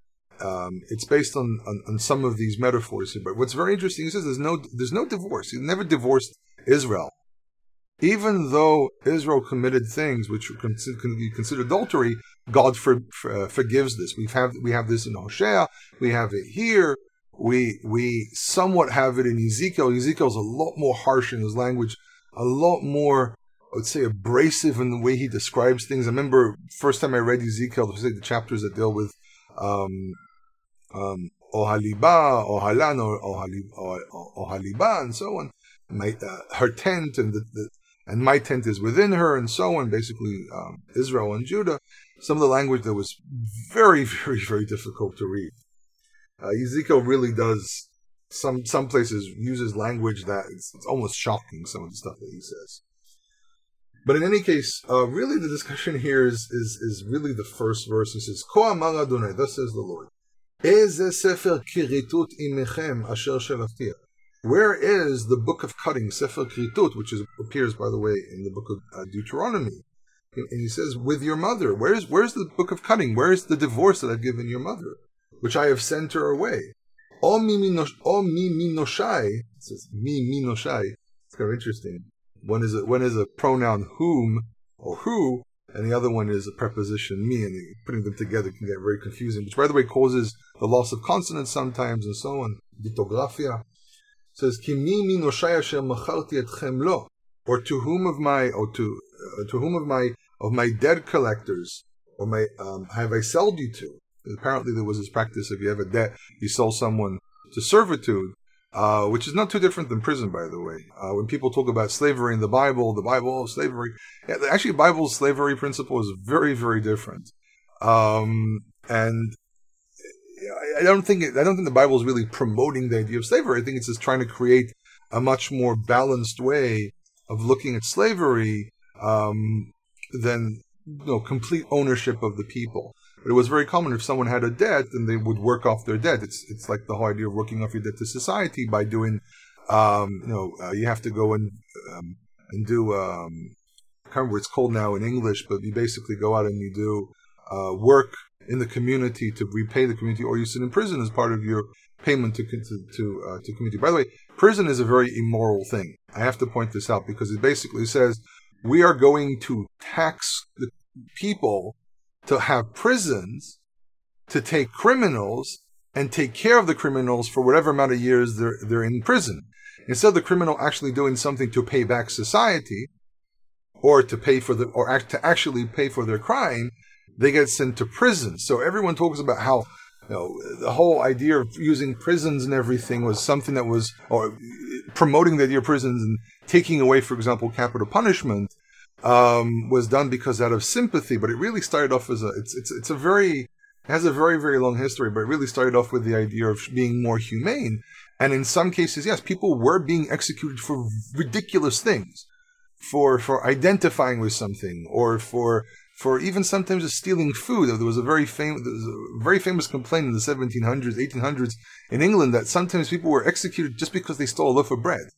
it's based on some of these metaphors. But what's very interesting, he says there's no divorce. He never divorced Israel. Even though Israel committed things which can be considered adultery, God forgives this. We have this in Hosea. We have it here. We somewhat have it in Ezekiel. Ezekiel's a lot more harsh in his language, a lot more, I would say, abrasive in the way he describes things. I remember first time I read Ezekiel, the chapters that deal with Ohaliba, Ohalan, Ohaliba, and so on. Her tent and my tent is within her, and so on. Basically, Israel and Judah. Some of the language that was very, very, very difficult to read. Ezekiel really does some places uses language that it's almost shocking. Some of the stuff that he says. But in any case, really the discussion here is really the first verse. It says, "Ko amar Adonai," thus says the Lord, "Eze sefer kiritut imechem asher shelachti." Where is the book of cutting, Sefer Kritut, which appears, by the way, in the book of Deuteronomy? And he says, with your mother. Where's the book of cutting? Where is the divorce that I've given your mother, which I have sent her away? O mi minoshai. It says mi minoshai. It's kind of interesting. One is a pronoun whom or who, and the other one is a preposition me, and putting them together can get very confusing, which, by the way, causes the loss of consonants sometimes and so on. Ditographia. Says ki mi minoshai asher macharti etchem lo, or to whom of my dead collectors, or my have I sold you to? Apparently there was this practice: if you have a debt, you sell someone to servitude, which is not too different than prison, by the way. When people talk about slavery in the Bible, slavery. Yeah, actually, the Bible's slavery principle is very, very different. And I don't think the Bible is really promoting the idea of slavery. I think it's just trying to create a much more balanced way of looking at slavery than complete ownership of the people. But it was very common if someone had a debt, then they would work off their debt. It's like the whole idea of working off your debt to society by doing, you have to go and do, I can't remember what it's called now in English, but you basically go out and you do work in the community to repay the community, or you sit in prison as part of your payment to community. By the way, prison is a very immoral thing. I have to point this out because it basically says we are going to tax the people to have prisons to take criminals and take care of the criminals for whatever amount of years they're in prison. Instead of the criminal actually doing something to pay back society, or to actually pay for their crime, they get sent to prison. So everyone talks about how the whole idea of using prisons and everything was something that was, or promoting the idea of prisons and taking away, for example, capital punishment, was done because out of sympathy. But it really started off as it has a very, very long history, but it really started off with the idea of being more humane. And in some cases, yes, people were being executed for ridiculous things, for identifying with something, or for even sometimes just stealing food. There was a very famous complaint in the 1700s, 1800s in England that sometimes people were executed just because they stole a loaf of bread.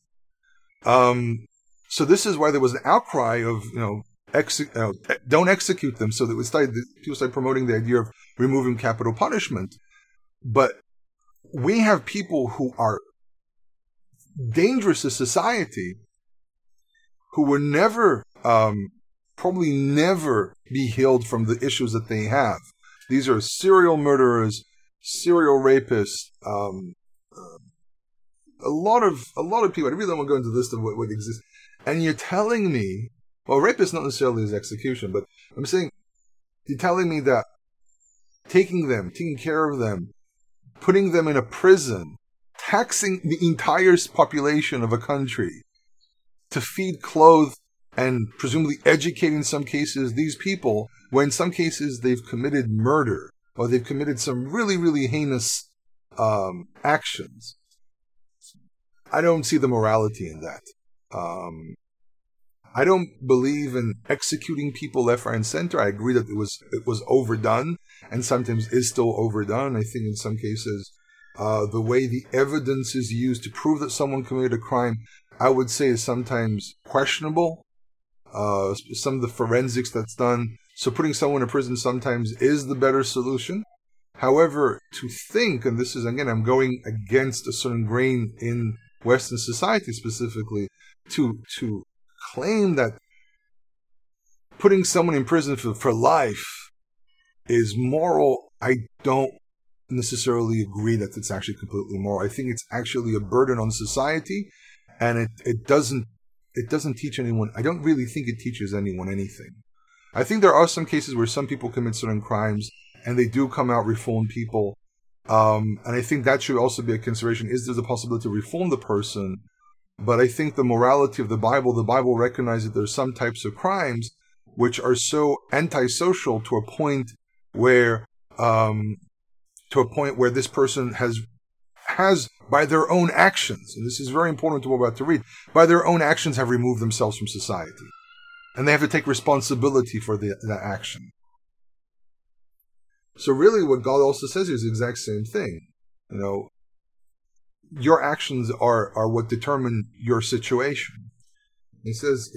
So this is why there was an outcry of, don't execute them. So that people started promoting the idea of removing capital punishment. But we have people who are dangerous to society, who were never, probably never be healed from the issues that they have. These are serial murderers, serial rapists, a lot of people. I really don't want to go into the list of what exists. And you're telling me, well, rape is not necessarily his execution, but I'm saying, you're telling me that taking care of them, putting them in a prison, taxing the entire population of a country to feed, clothe, and presumably educate in some cases these people, when in some cases they've committed murder, or they've committed some really, really heinous actions. I don't see the morality in that. I don't believe in executing people left, right, and center. I agree that it was overdone, and sometimes is still overdone. I think in some cases, the way the evidence is used to prove that someone committed a crime, I would say, is sometimes questionable. Some of the forensics that's done. So putting someone in prison sometimes is the better solution. However, to think, and this is, again, I'm going against a certain grain in Western society specifically, to claim that putting someone in prison for life is moral, I don't necessarily agree that it's actually completely moral. I think it's actually a burden on society, and it doesn't teach anyone. I don't really think it teaches anyone anything. I think there are some cases where some people commit certain crimes and they do come out reformed people, and I think that should also be a consideration. Is there the possibility to reform the person? But I think the morality of the Bible recognizes that there's some types of crimes which are so antisocial to a point where this person has by their own actions, and this is very important to what we're about to read, by their own actions have removed themselves from society. And they have to take responsibility for that action. So really what God also says here is the exact same thing. You know, your actions are what determine your situation. He says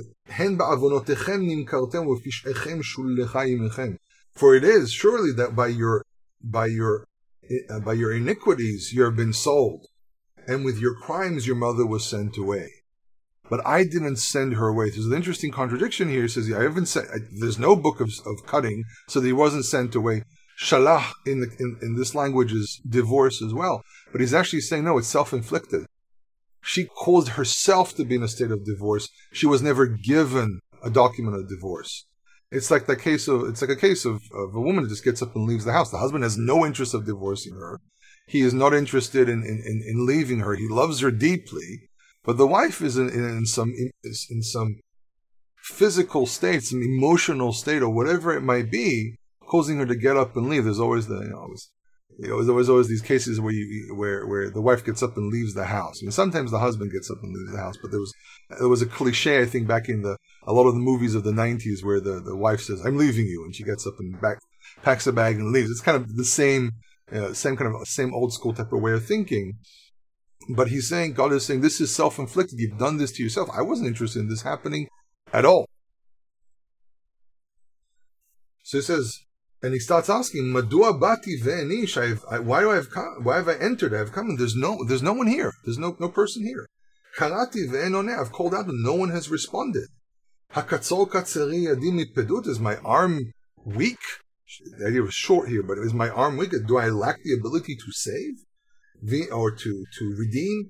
for it is surely that by your iniquities you have been sold, and with your crimes your mother was sent away. But I didn't send her away. There's an interesting contradiction here. He says, I haven't sent, there's no book of cutting, so that he wasn't sent away. Shalach in this language is divorce as well. But he's actually saying, no, it's self-inflicted. She caused herself to be in a state of divorce. She was never given a document of divorce. It's like a case of a woman who just gets up and leaves the house. The husband has no interest of divorcing her. He is not interested in leaving her. He loves her deeply. But the wife is in some physical state, some emotional state, or whatever it might be, causing her to get up and leave. There's always always these cases where the wife gets up and leaves the house. I mean, sometimes the husband gets up and leaves the house, but there was a cliche, I think, back in a lot of the movies of the 90s where the wife says, "I'm leaving you," and she gets up and packs a bag and leaves. It's kind of the same old school type of way of thinking. But he's saying, God is saying, this is self-inflicted. You've done this to yourself. I wasn't interested in this happening at all. So he says, and he starts asking, Madua bati ve'enish, why have I entered? I have come, and there's no one here. There's no person here. Karati ve'enoneh, I've called out, and no one has responded. Hakatzol katzeri yadim mitpedut, is my arm weak? The idea was short here, but is my arm weak? Do I lack the ability to save? Or to redeem?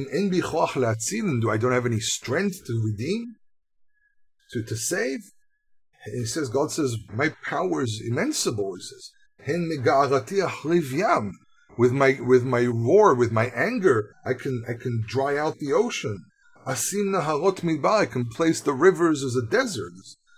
I don't have any strength to redeem? To save? And he says, God says, my power is immensible. He says, with my roar, with my anger, I can dry out the ocean. I can place the rivers as a desert.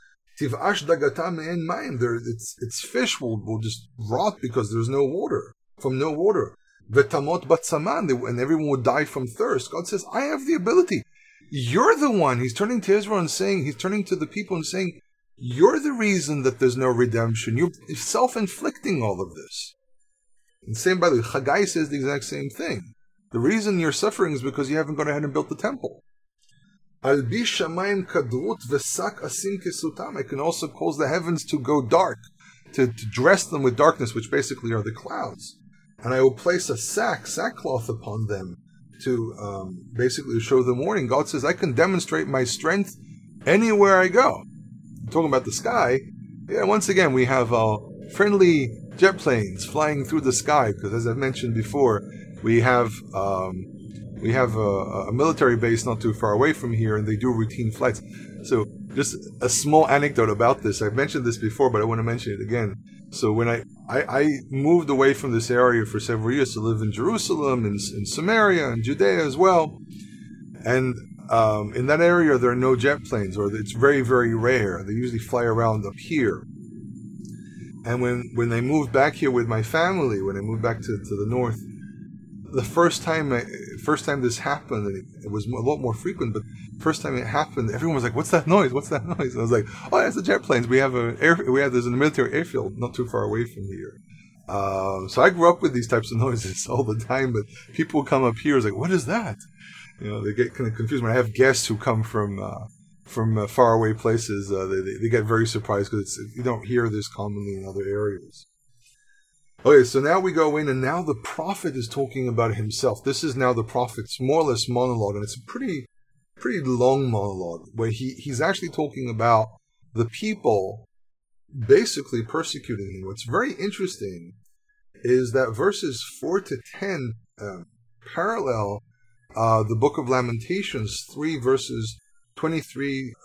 Its fish will just rot because there's no water, from no water. Vetamot batzaman, and everyone would die from thirst. God says, I have the ability. You're the one. He's turning to Israel and saying, he's turning to the people and saying, you're the reason that there's no redemption. You're self-inflicting all of this. And same, by the way, Haggai says the exact same thing. The reason you're suffering is because you haven't gone ahead and built the temple. Albi shamayim kadrut v'sak asim kesutam. I can also cause the heavens to go dark, to dress them with darkness, which basically are the clouds. And I will place a sackcloth upon them to basically show them warning. God says, I can demonstrate my strength anywhere I go. I'm talking about the sky. Yeah, once again, we have friendly jet planes flying through the sky, because as I've mentioned before, we have a military base not too far away from here, and they do routine flights. So just a small anecdote about this. I've mentioned this before, but I want to mention it again. So when I moved away from this area for several years to live in Jerusalem, in Samaria, and Judea as well. And in that area, there are no jet planes, or it's very, very rare. They usually fly around up here. And when I moved back here with my family, when I moved back to the north, the first time this happened, and it was a lot more frequent, but first time it happened, everyone was like, "What's that noise? What's that noise?" And I was like, "Oh, that's the jet planes. There's a military airfield not too far away from here." So I grew up with these types of noises all the time, but people come up here, it's like, "What is that?" You know, they get kind of confused. When I have guests who come from faraway places, they get very surprised because you don't hear this commonly in other areas. Okay, so now we go in, and now the prophet is talking about himself. This is now the prophet's more or less monologue, and it's a pretty long monologue, where he's actually talking about the people basically persecuting him. What's very interesting is that verses 4 to 10 parallel the book of Lamentations, 3 verses 23,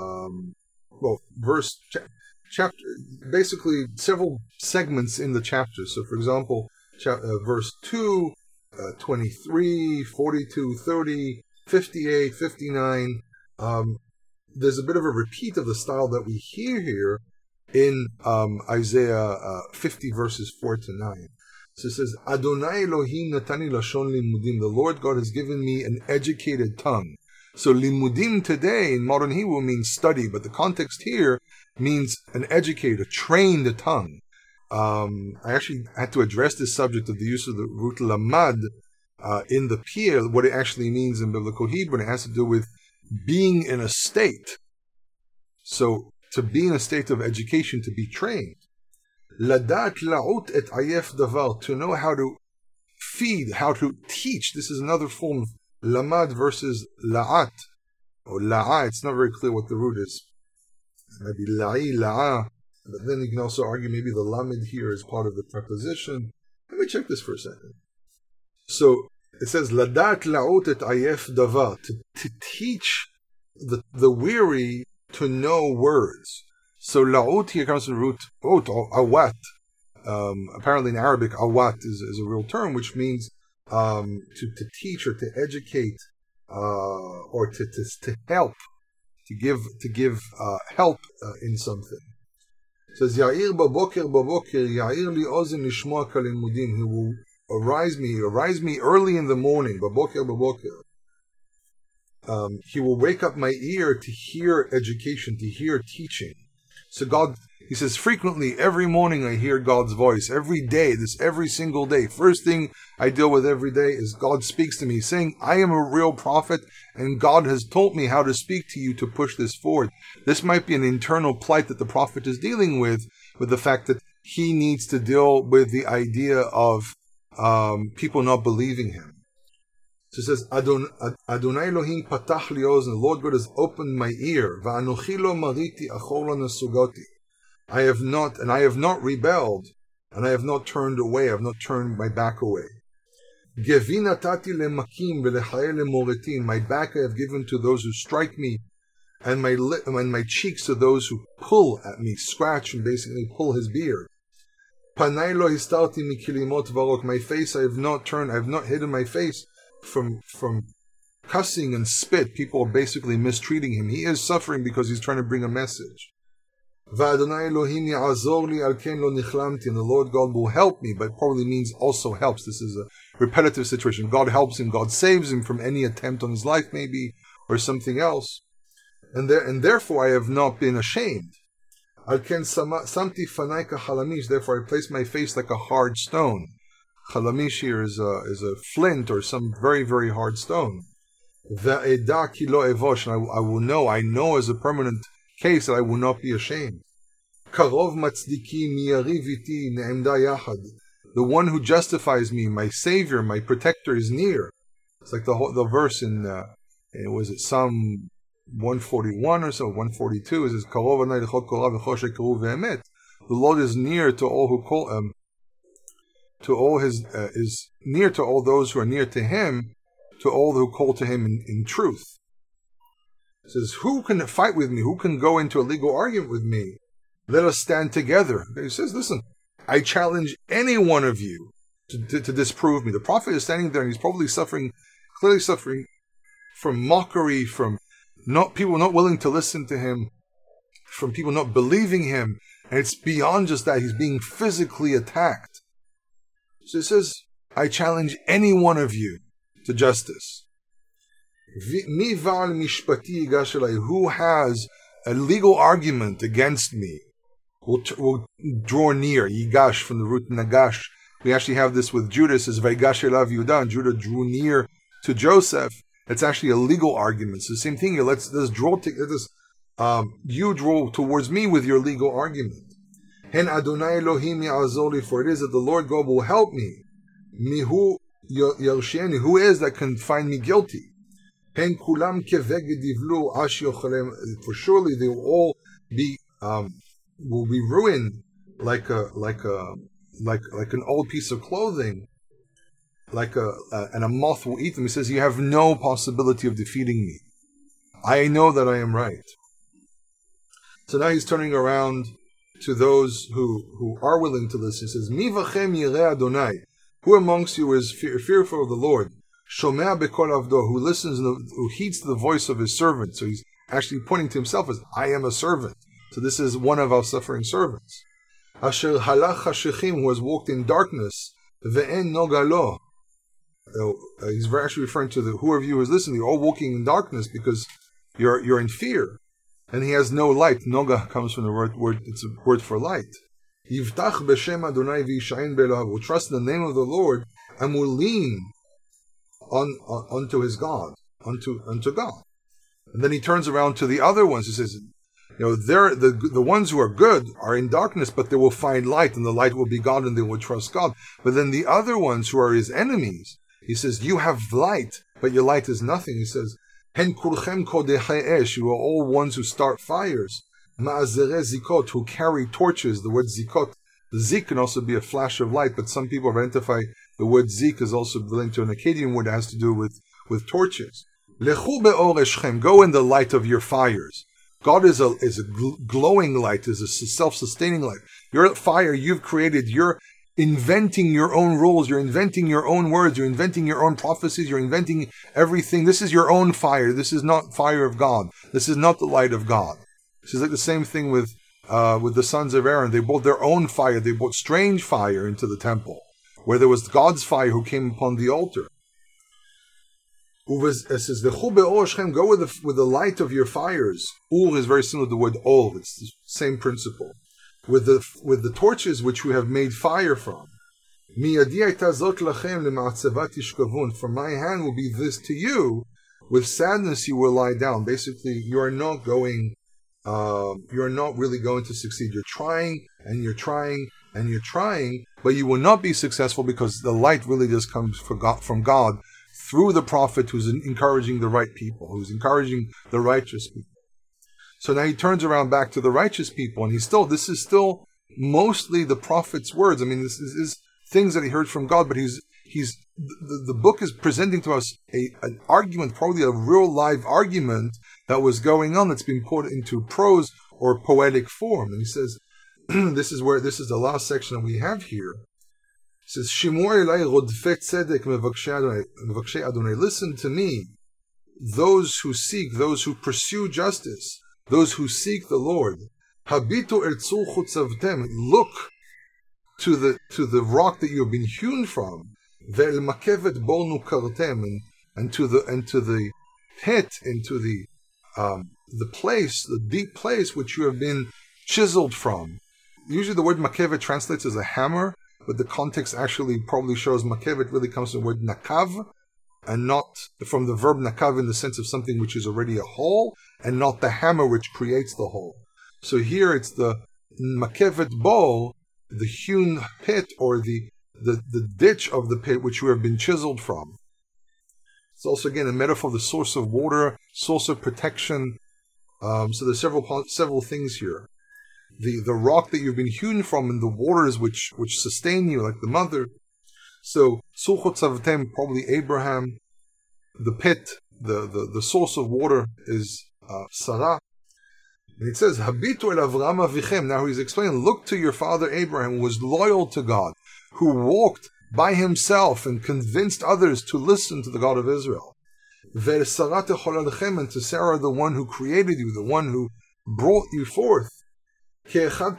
chapter, basically several segments in the chapter. So, for example, verse 2, 23, 42, 30, 58, 59. There's a bit of a repeat of the style that we hear here in Isaiah 50, verses 4 to 9. So it says, Adonai Elohim natani lashon limudim. The Lord God has given me an educated tongue. So limudim today in modern Hebrew means study, but the context here means an educated, a trained tongue. I actually had to address this subject of the use of the root lamad in the Pir, what it actually means in biblical Hebrew, and it has to do with being in a state. So to be in a state of education, to be trained. Ladat la'ut et ayef davar, to know how to feed, how to teach. This is another form of lamad versus la'at, or la'a. It's not very clear what the root is. Maybe la'i, la'a. But then you can also argue maybe the lamed here is part of the preposition. Let me check this for a second. So it says ladat la'ut et ayef davar, to teach the weary to know words. So la'ut here comes from root ot, or awat. Apparently in Arabic, awat is a real term, which means to teach or to educate, or to help, to give help in something. It says Ya'ir baboker Ya'ir li ozen lishmoa kalimudim. He will arise me early in the morning. Baboker. He will wake up my ear to hear education, to hear teaching. So God, he says, frequently, every morning I hear God's voice. Every day, every single day. First thing I deal with every day is God speaks to me, saying, I am a real prophet, and God has taught me how to speak to you to push this forward. This might be an internal plight that the prophet is dealing with the fact that he needs to deal with the idea of people not believing him. So it says, Adonai Elohim patach li ozen, the Lord God has opened my ear. Va'anochi lo mariti achor lo nesugoti. I have not rebelled, and I have not turned away. I have not turned my back away. Gevi natati lemakim v'lechaye lemoretim. My back I have given to those who strike me, and my cheeks to those who pull at me, scratch and basically pull his beard. Panai lo histarti mikilimot varot. My face I have not hidden my face from cussing and spit. People are basically mistreating him. He is suffering because he's trying to bring a message. Va'adonai Elohim ya'azor li al ken lo nichlamti, and the Lord God will help me, but probably means also helps. This is a repetitive situation. God helps him, God saves him from any attempt on his life maybe, or something else. And therefore I have not been ashamed. Al ken samti fanai ka halamish, therefore I place my face like a hard stone. Chalamish here is a flint or some very, very hard stone. Ve'edah ki lo evosh, and I know as a permanent case that I will not be ashamed. Karov matzdiki miyariv iti ne'emda yachad. The one who justifies me, my savior, my protector, is near. It's like the verse in was it Psalm 141 or so, 142? It says, Karov anai l'chot korav v'choshe karu ve'emet. The Lord is near to all who call is near to all those who are near to him, to all who call to him in truth. It says, who can fight with me? Who can go into a legal argument with me? Let us stand together. He says, listen, I challenge any one of you to disprove me. The prophet is standing there and he's probably clearly suffering from mockery, from people not willing to listen to him, from people not believing him. And it's beyond just that. He's being physically attacked. So it says, I challenge any one of you to justice. Who has a legal argument against me will draw near. Yigash, from the root nagash. We actually have this with Judah. It says, Vaygash elav Yehuda, and Judah drew near to Joseph. It's actually a legal argument. It's the same thing here. You draw towards me with your legal argument. Hen Adonai Elohim ya'azor, for it is that the Lord God will help me. Mihu yarsheni, who is that can find me guilty? Hen kulam keveged yivlu ash yochalem, for surely they will all be ruined like an old piece of clothing, and a moth will eat them. He says, you have no possibility of defeating me. I know that I am right. So now he's turning around to those who are willing to listen. He says, Mi v'chem yireh Adonai, who amongst you is fearful of the Lord? Shomea bekol avdo, who listens, who heeds the voice of his servant. So he's actually pointing to himself as, I am a servant. So this is one of our suffering servants. Asher halach hashechim, who has walked in darkness, ve'en nogalo. He's actually referring to who of you is listening. You're all walking in darkness because you're in fear. And he has no light. Noga comes from the word, it's a word for light. Yivtach b'shem Adonai v'yishayin be'elav, will trust in the name of the Lord and will lean onto his God, unto God. And then he turns around to the other ones. He says, they're the ones who are good are in darkness, but they will find light, and the light will be God, and they will trust God. But then the other ones who are his enemies, he says, you have light, but your light is nothing. He says, Hen kulchem kodechei esh, you are all ones who start fires. Ma'azere zikot, who carry torches. The word zikot, the zik can also be a flash of light, but some people identify the word zik as also linked to an Akkadian word that has to do with torches. Lechu be'or eschem, go in the light of your fires. God is a glowing light, is a self-sustaining light. Your fire you've created, you're inventing your own rules, you're inventing your own words, you're inventing your own prophecies, you're inventing everything. This is your own fire. This is not fire of God. This is not the light of God. This is like the same thing with the sons of Aaron. They brought their own fire. They brought strange fire into the temple, where there was God's fire who came upon the altar. It says, go with the light of your fires. Ur is very similar to the word ol. It's the same principle. With the torches which we have made fire from. From my hand will be this to you. With sadness you will lie down. Basically, you are not really going to succeed. You're trying, and you're trying, and you're trying, but you will not be successful because the light really just comes from God through the prophet who's encouraging the right people, who's encouraging the righteous people. So now he turns around back to the righteous people, and this is still mostly the prophet's words. I mean, this is things that he heard from God, but the book is presenting to us an argument, probably a real live argument that was going on that's been put into prose or poetic form. And he says, this is the last section that we have here. He says, Shimur elai rodfei tzedek mevakshei Adonai, listen to me, those who pursue justice, those who seek the Lord. Habitu erzu chutzavtem, look to the rock that you have been hewn from. Ve'el makevet bo nukartem, and to the pit, into the place, the deep place which you have been chiseled from. Usually the word makevet translates as a hammer, but the context actually probably shows makevet really comes from the word nakav, and not from the verb nakav in the sense of something which is already a hole, and not the hammer which creates the hole. So here it's the makevet bo, the hewn pit, or the ditch of the pit which you have been chiseled from. It's also again a metaphor of the source of water, source of protection. So there's several things here. The rock that you've been hewn from, and the waters which sustain you, like the mother. So Suchot Savtem, probably Abraham. The pit, the source of water is Sarah. And it says, Habitu el Avraham avichem. Now he's explaining, look to your father Abraham, who was loyal to God, who walked by himself and convinced others to listen to the God of Israel. Ve'el Sarah techol alechem, and to Sarah, the one who created you, the one who brought you forth. For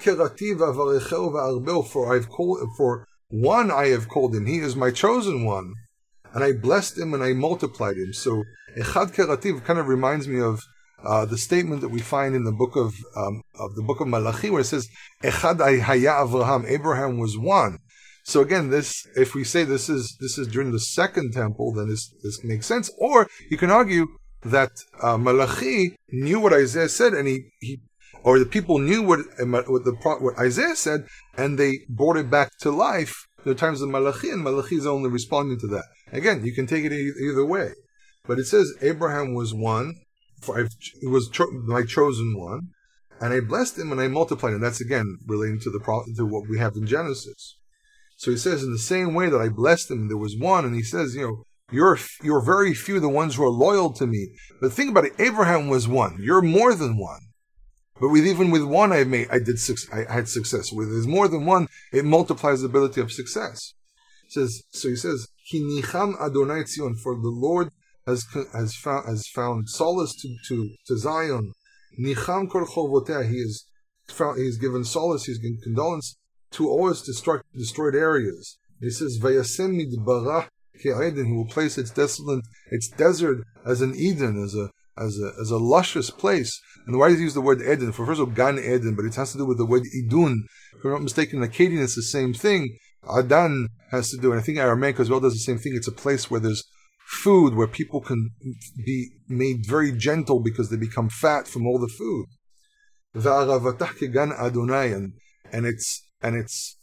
one I have called him, he is my chosen one, and I blessed him and I multiplied him. So Echad Kerativ kind of reminds me of the statement that we find in the book of Malachi, where it says Echad Haya Avraham, Abraham was one. So again, if we say this is during the second temple, then this makes sense. Or you can argue that Malachi knew what Isaiah said, and he or the people knew what Isaiah said, and they brought it back to life. There are times of Malachi, and Malachi is only responding to that. Again, you can take it either way. But it says Abraham was one, he was my chosen one, and I blessed him and I multiplied him. That's again relating to what we have in Genesis. So he says, in the same way that I blessed him, there was one, and he says, you're very few, the ones who are loyal to me. But think about it, Abraham was one. You're more than one. But even with one, I had success. With there's more than one, it multiplies the ability of success. He says, Ki nicham Adonai Tzion, for the Lord has found solace to Zion. Nicham kol chovotea, he has given solace, he's given condolence to all its destroyed areas. He says, Vayasem midbarach ke'eden, he will place its desert as an Eden, as a luscious place. And why does he use the word Eden? First of all, Gan Eden, but it has to do with the word Idun. If I'm not mistaken, in Akkadian it's the same thing. Adan has to do, and I think Aramaic as well does the same thing. It's a place where there's food, where people can be made very gentle because they become fat from all the food. Va'aravatach kegan Adonai, and it's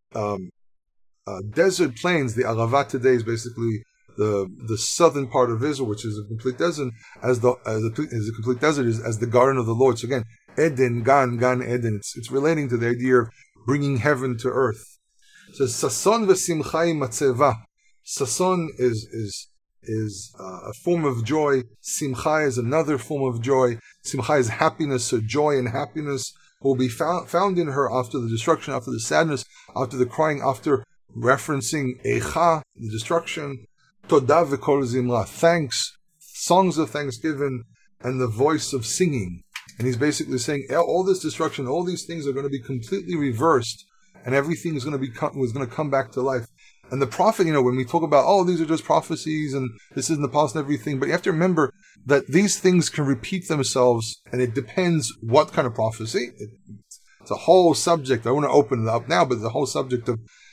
desert plains. The Arava today is basically the southern part of Israel, which is a complete desert, as a complete desert is as the garden of the Lord. So again, Eden, Gan Eden. It's relating to the idea of bringing heaven to earth. So Sason v'simcha matzeva. Sason is a form of joy. Simcha is another form of joy. Simcha is happiness. So joy and happiness will be found in her after the destruction, after the sadness, after the crying, after referencing Eicha, the destruction. Todah v'kol zimra, thanks, songs of thanksgiving, and the voice of singing. And he's basically saying all this destruction, all these things are going to be completely reversed, and everything is going to come back to life. And the prophet, when we talk about, these are just prophecies, and this isn't the past and everything, but you have to remember that these things can repeat themselves, and it depends what kind of prophecy. It's a whole subject. I want to open it up now, but the whole subject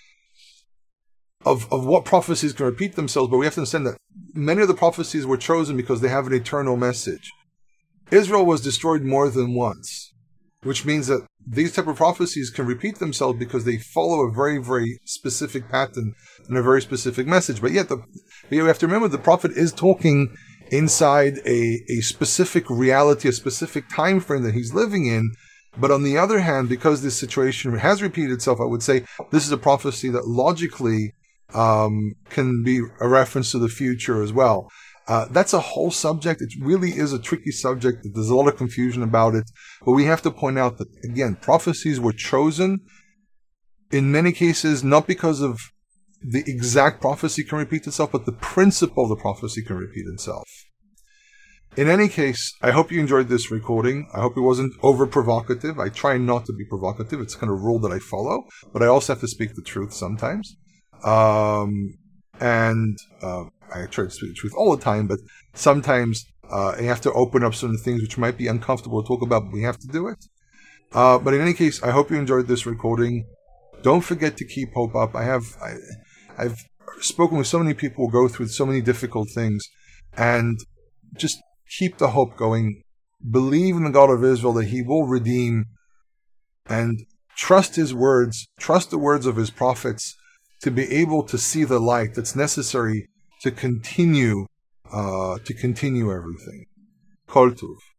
of what prophecies can repeat themselves, but we have to understand that many of the prophecies were chosen because they have an eternal message. Israel was destroyed more than once, which means that these type of prophecies can repeat themselves because they follow a very, very specific pattern and a very specific message. But yet, you have to remember the prophet is talking inside a specific reality, a specific time frame that he's living in. But on the other hand, because this situation has repeated itself, I would say this is a prophecy that logically can be a reference to the future as well. That's a whole subject. It really is a tricky subject. There's a lot of confusion about it. But we have to point out that, again, prophecies were chosen in many cases not because of the exact prophecy can repeat itself, but the principle of the prophecy can repeat itself. In any case, I hope you enjoyed this recording. I hope it wasn't over provocative. I try not to be provocative. It's kind of a rule that I follow, but I also have to speak the truth sometimes. I try to speak the truth all the time, but sometimes I have to open up certain things which might be uncomfortable to talk about, but we have to do it. But in any case, I hope you enjoyed this recording. Don't forget to keep hope up. I've spoken with so many people who go through so many difficult things, and just keep the hope going. Believe in the God of Israel that He will redeem, and trust His words, trust the words of His prophets to be able to see the light that's necessary to continue everything. Kol Tuv.